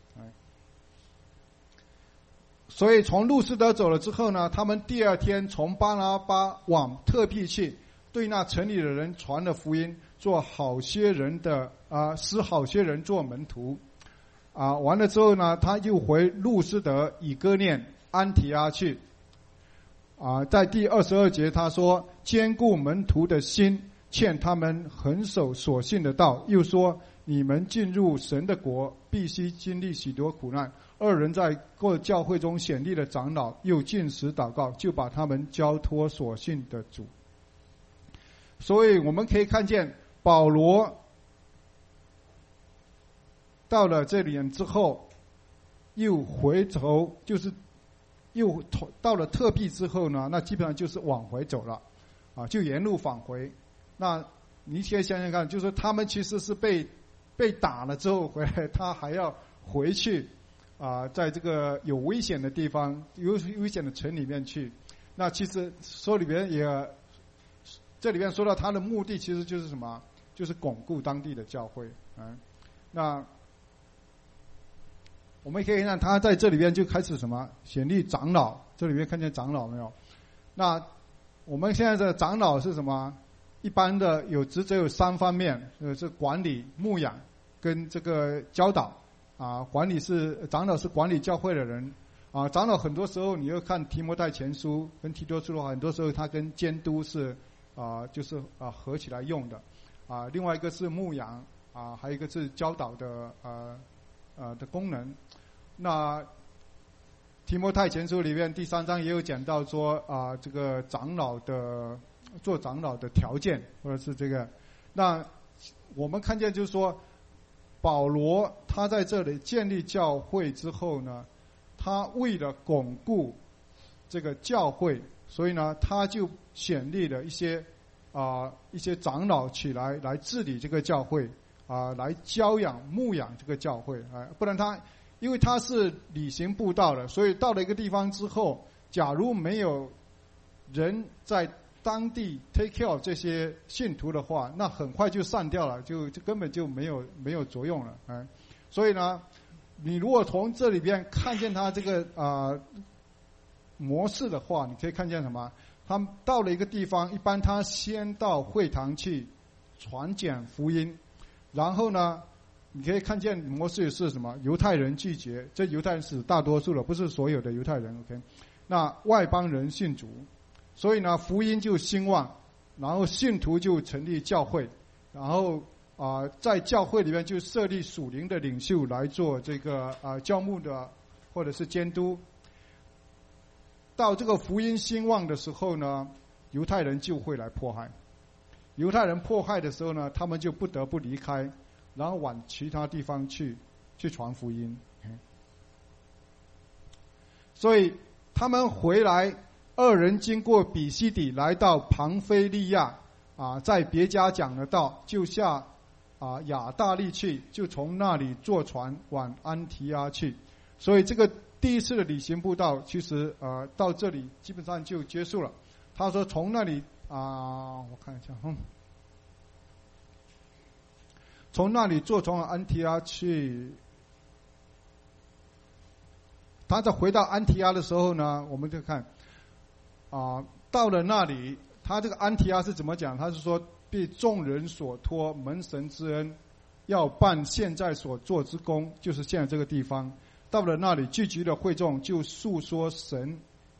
[SPEAKER 1] 所以从路斯德走了之后呢，他们第二天从巴拿巴往特庇去，对那城里的人传了福音，做好些人的使好些人做门徒。完了之后呢，他又回路斯德、以哥念、安提阿去。在第22节他说，坚固门徒的心，劝他们恒守所信的道，又说你们进入神的国，必须经历许多苦难。二人在各教会中显立的长老，又禁食祷告，就把他们交托所信的主。所以我们可以看见保罗到了这里之后，又回头，就是又到了特庇之后呢，那基本上就是往回走了，就沿路返回。那你先想想看，就是他们其实是被打了之后回来，他还要回去在这个有危险的地方、有危险的城里面去。那其实说里边这里面说到他的目的其实就是什么？就是巩固当地的教会。那我们可以看他在这里边就开始什么显立长老，这里面看见长老没有？那我们现在的长老是什么？一般的职责有3方面，是管理、牧养跟这个教导。长老是管理教会的人。长老很多时候你要看提摩太前书跟提多书的话，很多时候他跟监督是就是合起来用的。另外一个是牧养，还有一个是教导的的功能。那提摩太前书里面第3章也有讲到说这个做长老的条件，或者是这个。那我们看见就是说，保罗他在这里建立教会之后呢，他为了巩固这个教会，所以呢他就选立了一些长老起来治理这个教会，来教养牧养这个教会。不然因为他是旅行布道的，所以到了一个地方之后，假如没有人在当地 take care 这些信徒的话，那很快就散掉了，就根本就没有作用了。所以呢，你如果从这里边看见他这个模式的话，你可以看见什么？他到了一个地方，一般他先到会堂去传讲福音，然后呢，你可以看见模式是什么？犹太人拒绝，这犹太人是大多数了，不是所有的犹太人。OK， 那外邦人信主，所以呢，福音就兴旺，然后信徒就成立教会，然后在教会里面就设立属灵的领袖来做这个教牧的或者是监督。到这个福音兴旺的时候呢，犹太人就会来迫害。犹太人迫害的时候呢，他们就不得不离开，然后往其他地方去传福音。所以他们回来，2人经过比西底，来到庞菲利亚，在别家讲了道，就下亚大利去，就从那里坐船往安提阿去。所以这个第一次的旅行布道，其实到这里基本上就结束了。他说从那里我看一下，从那里坐船往安提阿去。他在回到安提阿的时候呢，我们就看到了那里，他这个安提阿是怎么讲？他是说被众人所托，蒙神之恩，要办现在所做之功，就是现在这个地方。到了那里，聚集了会众，就述说神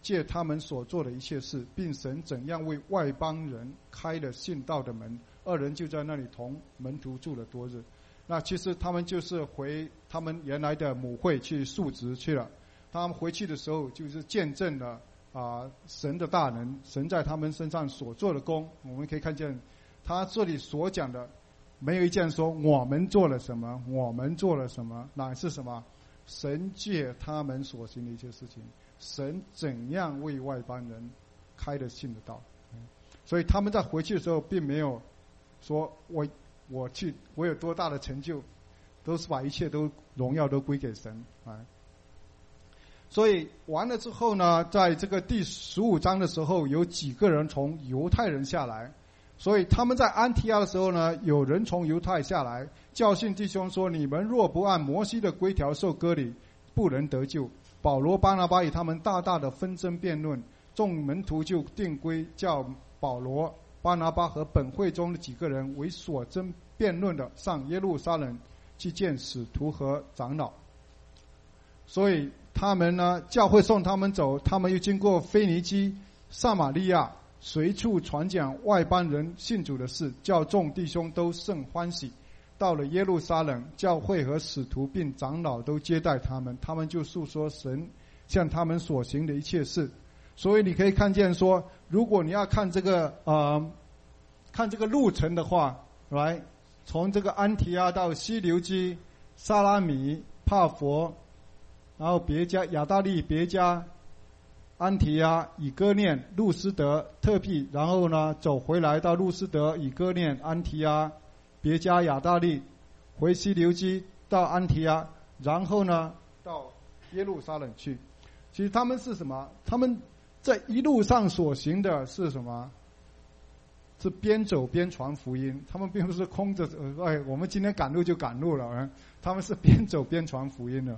[SPEAKER 1] 借他们所做的一切事，并神怎样为外邦人开了信道的门。二人就在那里同门徒住了多日。那其实他们就是回他们原来的母会去述职去了。他们回去的时候，就是见证了神的大能，神在他们身上所做的工。我们可以看见他这里所讲的，没有一件说我们做了什么，我们做了什么，乃是什么？神借他们所行的一切事情，神怎样为外邦人开了信的道。所以他们在回去的时候，并没有说我有多大的成就，都是把一切都荣耀都归给神啊。所以完了之后呢，在这个第15章的时候，有几个人从犹太人下来，所以他们在安提阿的时候呢，有人从犹太下来教训弟兄说：你们若不按摩西的规条受割礼，不能得救。保罗、巴拿巴与他们大大的纷争辩论，众门徒就定规，叫保罗、巴拿巴和本会中的几个人为所争辩论的上耶路撒冷去见使徒和长老。所以他们呢，教会送他们走，他们又经过腓尼基、撒玛利亚，随处传讲外邦人信主的事，叫众弟兄都甚欢喜。到了耶路撒冷，教会和使徒并长老都接待他们，他们就述说神向他们所行的一切事。所以你可以看见说，如果你要看这个路程的话，来从这个安提阿到西流基、萨拉米、帕佛，然后别加、亚大利、别加、安提阿、以哥念、路斯德、特庇，然后呢走回来到路斯德、以哥念、安提阿、别加、亚大利，回西流基到安提阿，然后呢到耶路撒冷去。其实他们是什么？他们在一路上所行的是什么？是边走边传福音。他们并不是空着我们今天赶路就赶路了，他们是边走边传福音的。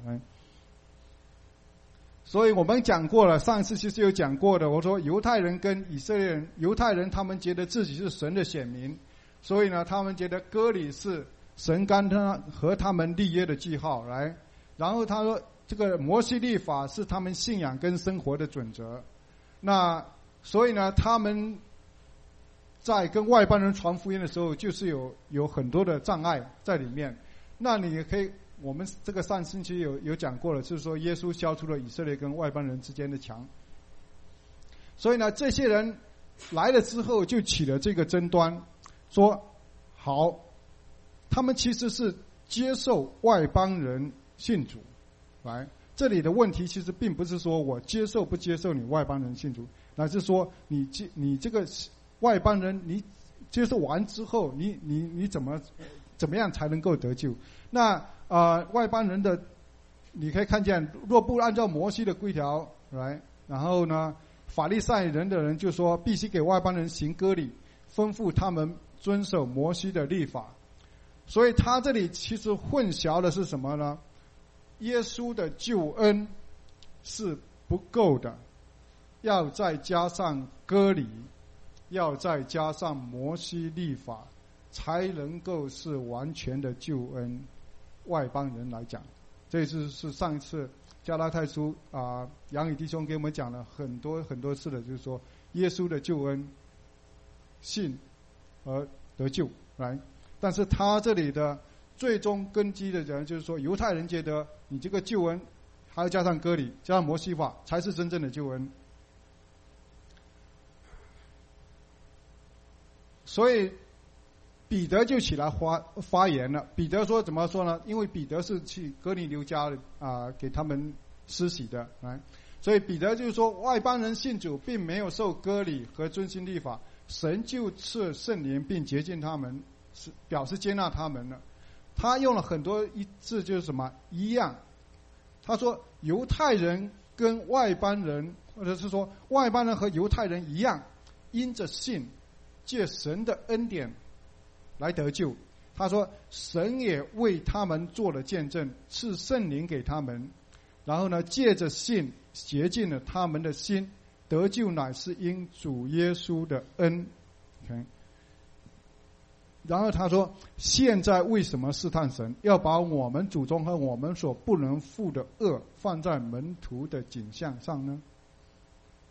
[SPEAKER 1] 所以我们讲过了，上次其实有讲过的，我说犹太人跟以色列人，犹太人他们觉得自己是神的选民，所以呢他们觉得割礼是神和他们立约的记号来。然后他说这个摩西律法是他们信仰跟生活的准则。那所以呢他们在跟外邦人传福音的时候，就是有很多的障碍在里面。那你也可以，我们这个上星期有讲过了，就是说耶稣消除了以色列跟外邦人之间的墙。所以呢这些人来了之后就起了这个争端，说好，他们其实是接受外邦人信主来。这里的问题其实并不是说我接受不接受你外邦人信主，乃是说你这个外邦人你接受完之后，你怎么样才能够得救？那外邦人的你可以看见，若不按照摩西的规条来，然后呢法利赛人的人就说必须给外邦人行割礼，吩咐他们遵守摩西的律法。所以他这里其实混淆的是什么呢？耶稣的救恩是不够的，要再加上割礼，要再加上摩西律法，才能够是完全的救恩。外邦人来讲，这是上一次加拉太书杨宇弟兄给我们讲了很多很多次的，就是说耶稣的救恩信而得救来。但是他这里的最终根基的人就是说，犹太人觉得你这个救恩还要加上割礼，加上摩西法才是真正的救恩。所以彼得就起来发言了。彼得说怎么说呢？因为彼得是去哥尼流家给他们施洗的，所以彼得就是说，外邦人信主并没有受割礼和遵行律法，神就赐圣灵并洁净他们，表示接纳他们了。他用了很多字，就是什么一样。他说犹太人跟外邦人，或者是说外邦人和犹太人一样，因着信借神的恩典来得救。他说神也为他们做了见证，赐圣灵给他们，然后呢借着信洁净了他们的心，得救乃是因主耶稣的恩。Okay. 然后他说现在为什么试探神，要把我们祖宗和我们所不能负的恶放在门徒的景象上呢？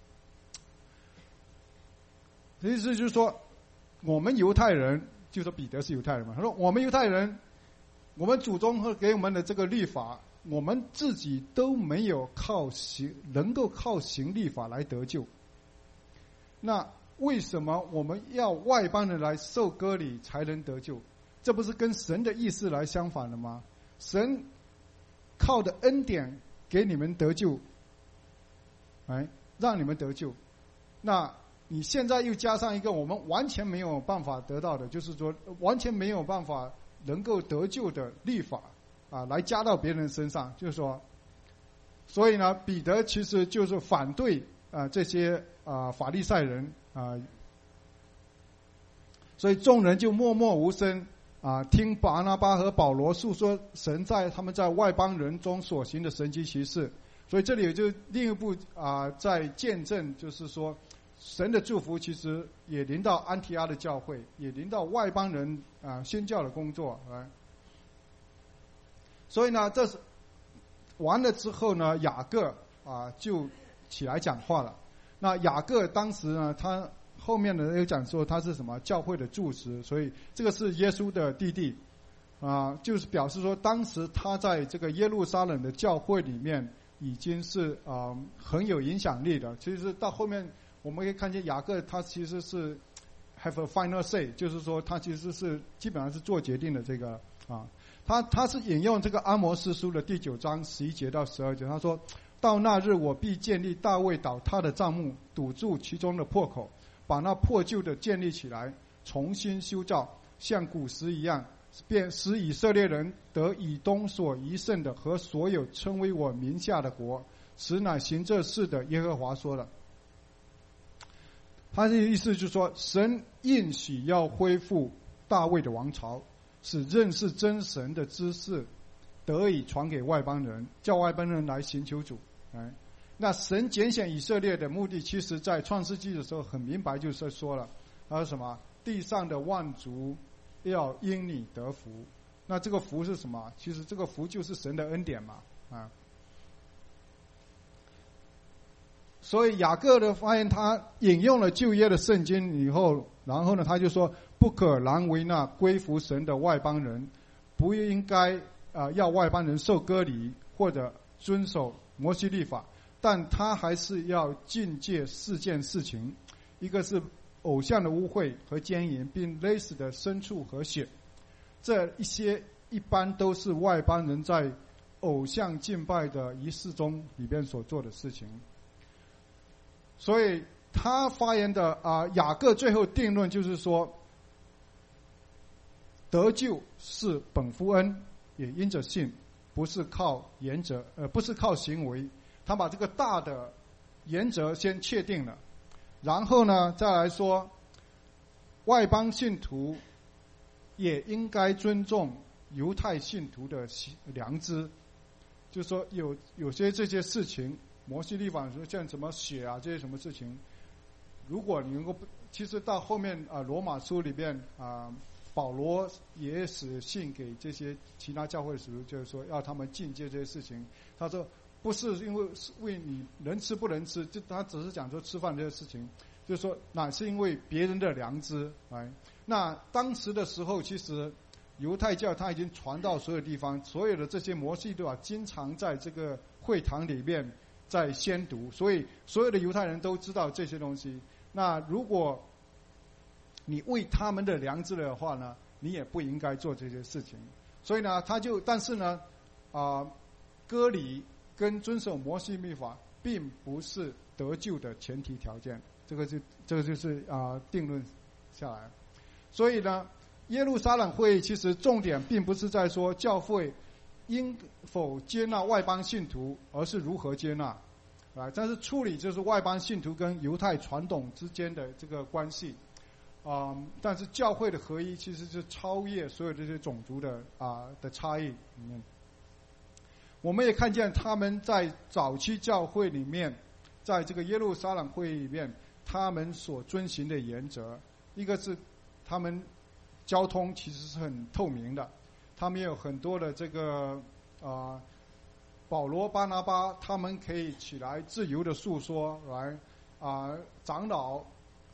[SPEAKER 1] 意思就是说，我们犹太人，就说彼得是犹太人嘛，他说我们犹太人，我们祖宗和给我们的这个律法，我们自己都没有能够靠行律法来得救。那为什么我们要外邦人来受割礼才能得救？这不是跟神的意思来相反了吗？神靠的恩典给你们得救，让你们得救。那你现在又加上一个我们完全没有办法得到的，就是说完全没有办法能够得救的律法来加到别人身上，就是说，所以呢，彼得其实就是反对这些法利赛人所以众人就默默无声听巴拿巴和保罗述说神他们在外邦人中所行的神迹奇事。所以这里也就另一步在见证，就是说神的祝福其实也临到安提阿的教会，也临到外邦人宣教的工作。所以呢，这是完了之后呢，雅各就起来讲话了。那雅各当时呢，他后面的有讲说他是什么教会的柱石，所以这个是耶稣的弟弟就是表示说当时他在这个耶路撒冷的教会里面已经是很有影响力的。其实到后面我们可以看见雅各他其实是 have a final say， 就是说他其实是基本上是做决定的这个他是引用这个阿摩司书的第9章11节到12节，他说到那日我必建立大卫倒塌的帐幕，堵住其中的破口，把那破旧的建立起来，重新修造，像古时一样，便使以色列人得以东所遗剩的和所有称为我名下的国，实乃行这事的耶和华说了。他的意思就是说，神应许要恢复大卫的王朝，使认识真神的知识得以传给外邦人，叫外邦人来寻求主。那神拣选以色列的目的，其实在创世纪的时候很明白，就是说了，他说什么？地上的万族要因你得福。那这个福是什么？其实这个福就是神的恩典嘛所以雅各的发现，他引用了旧约的圣经以后，然后呢，他就说不可难为那归服神的外邦人，不应该要外邦人受割礼或者遵守摩西律法，但他还是要禁戒4件事情，一个是偶像的污秽和奸淫，并勒死的牲畜和血。这一些一般都是外邦人在偶像敬拜的仪式中里边所做的事情。所以他发言的雅各最后定论就是说，得救是本乎恩，也因着信，不是靠原则，不是靠行为。他把这个大的原则先确定了，然后呢，再来说外邦信徒也应该尊重犹太信徒的良知，就是说有些这些事情，摩西律法说像什么血这些什么事情，如果你能够，其实到后面罗马书里边保罗也写信给这些其他教会的时候，就是说要他们禁戒这些事情。他说不是因为你能吃不能吃，就他只是讲说吃饭这些事情，就是说乃是因为别人的良知。那当时的时候，其实犹太教它已经传到所有地方，所有的这些摩西律法经常在这个会堂里面在宣读，所以所有的犹太人都知道这些东西。那如果你为他们的良知的话呢，你也不应该做这些事情。所以呢，但是呢，割礼跟遵守摩西律法并不是得救的前提条件，这个就是定论下来。所以呢，耶路撒冷会议其实重点并不是在说教会应否接纳外邦信徒，而是如何接纳但是处理就是外邦信徒跟犹太传统之间的这个关系。但是教会的合一其实是超越所有这些种族的差异里面。我们也看见他们在早期教会里面，在这个耶路撒冷会议里面，他们所遵循的原则，一个是他们交通其实是很透明的，他们有很多的这个保罗巴拿巴他们可以起来自由的诉说，来长老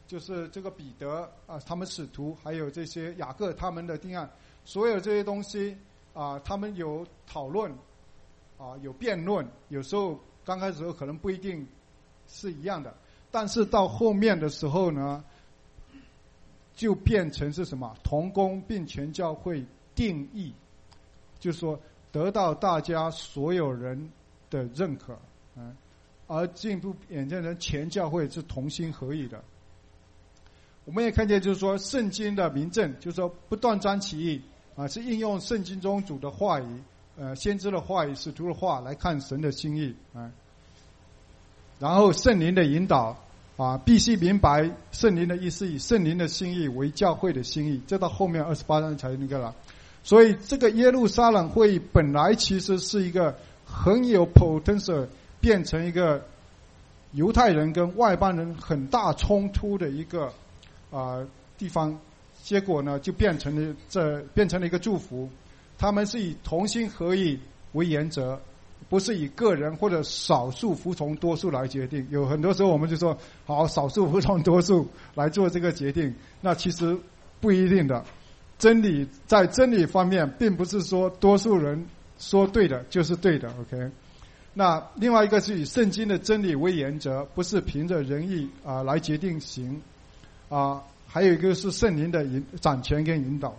[SPEAKER 1] 就是这个彼得啊，他们使徒，还有这些雅各他们的定案，所有这些东西啊，他们有讨论啊，有辩论，有时候刚开始的时候可能不一定是一样的，但是到后面的时候呢，就变成是什么？同工并全教会定义，就是说得到大家所有人的认可，而进一步演变成全教会是同心合意的。我们也看见，就是说圣经的明证，就是说不断章起义啊，是应用圣经中主的话语，先知的话语、使徒的话来看神的心意啊。然后圣灵的引导啊，必须明白圣灵的意思，以圣灵的心意为教会的心意。这到后面28章才那个了。所以这个耶路撒冷会议本来其实是一个很有 potential 变成一个犹太人跟外邦人很大冲突的一个地方，结果呢就变成了一个祝福。他们是以同心合意为原则，不是以个人或者少数服从多数来决定。有很多时候我们就说好，少数服从多数来做这个决定，那其实不一定的。在真理方面，并不是说多数人说对的就是对的 ，OK。那另外一个是以圣经的真理为原则，不是凭着仁义来决定行还有一个是圣灵的掌权跟引导。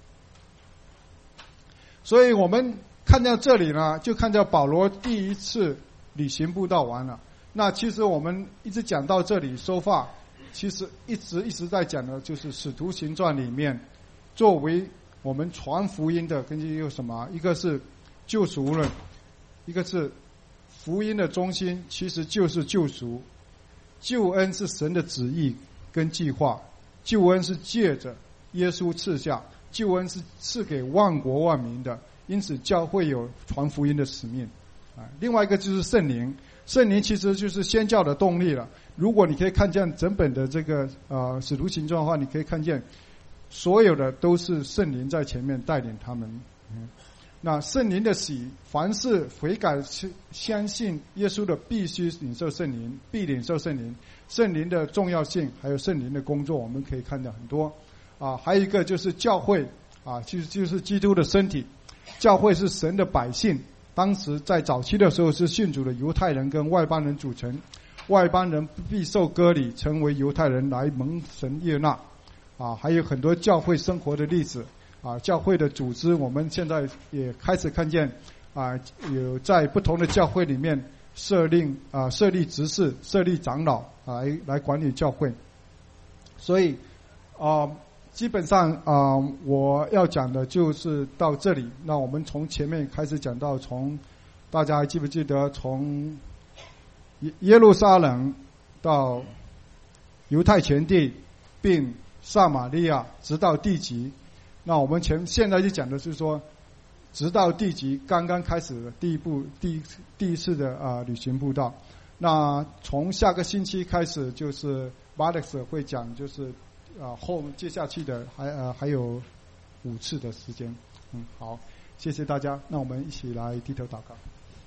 [SPEAKER 1] 所以我们看到这里呢，就看到保罗第一次旅行布道完了。那其实我们一直讲到这里说话，其实一直在讲的就是使徒行传里面，作为我们传福音的根据有什么？一个是救赎论，一个是福音的中心其实就是救赎。救恩是神的旨意跟计划，救恩是借着耶稣赐下，救恩是赐给万国万民的，因此教会有传福音的使命。另外一个就是圣灵，圣灵其实就是宣教的动力了。如果你可以看见整本的这个使徒行传的话，你可以看见所有的都是圣灵在前面带领他们。那圣灵的喜，凡是悔改相信耶稣的，必须领受圣灵，必领受圣灵。圣灵的重要性，还有圣灵的工作，我们可以看到很多。还有一个就是教会就是基督的身体。教会是神的百姓，当时在早期的时候是信主的犹太人跟外邦人组成，外邦人必受割礼，成为犹太人来蒙神悦纳。还有很多教会生活的例子。教会的组织，我们现在也开始看见有在不同的教会里面设立执事、设立长老来管理教会。所以基本上我要讲的就是到这里。那我们从前面开始讲到，大家还记不记得从耶路撒冷到犹太全地，并撒玛利亚，直到地极。那我们现在就讲的是说，直到地极刚刚开始的第一次的旅行布道。那从下个星期开始，就是 Alex 会讲，就是接下去的还有5次的时间。好，谢谢大家。那我们一起来低头祷告。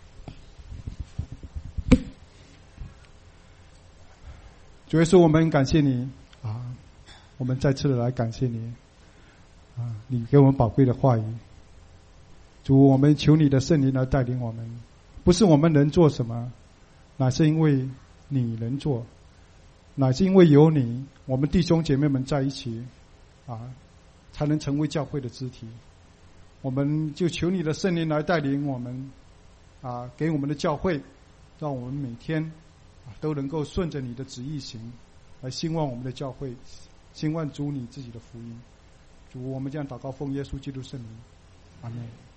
[SPEAKER 1] 主耶稣，我们感谢你我们再次的来感谢你你给我们宝贵的话语。主，我们求你的圣灵来带领我们，不是我们能做什么，乃是因为你能做，乃是因为有你，我们弟兄姐妹们在一起才能成为教会的肢体。我们就求你的圣灵来带领我们给我们的教会，让我们每天都能够顺着你的旨意行，来兴旺我们的教会，兴旺主你自己的福音。主，我们这样祷告，奉耶稣基督圣名，阿们。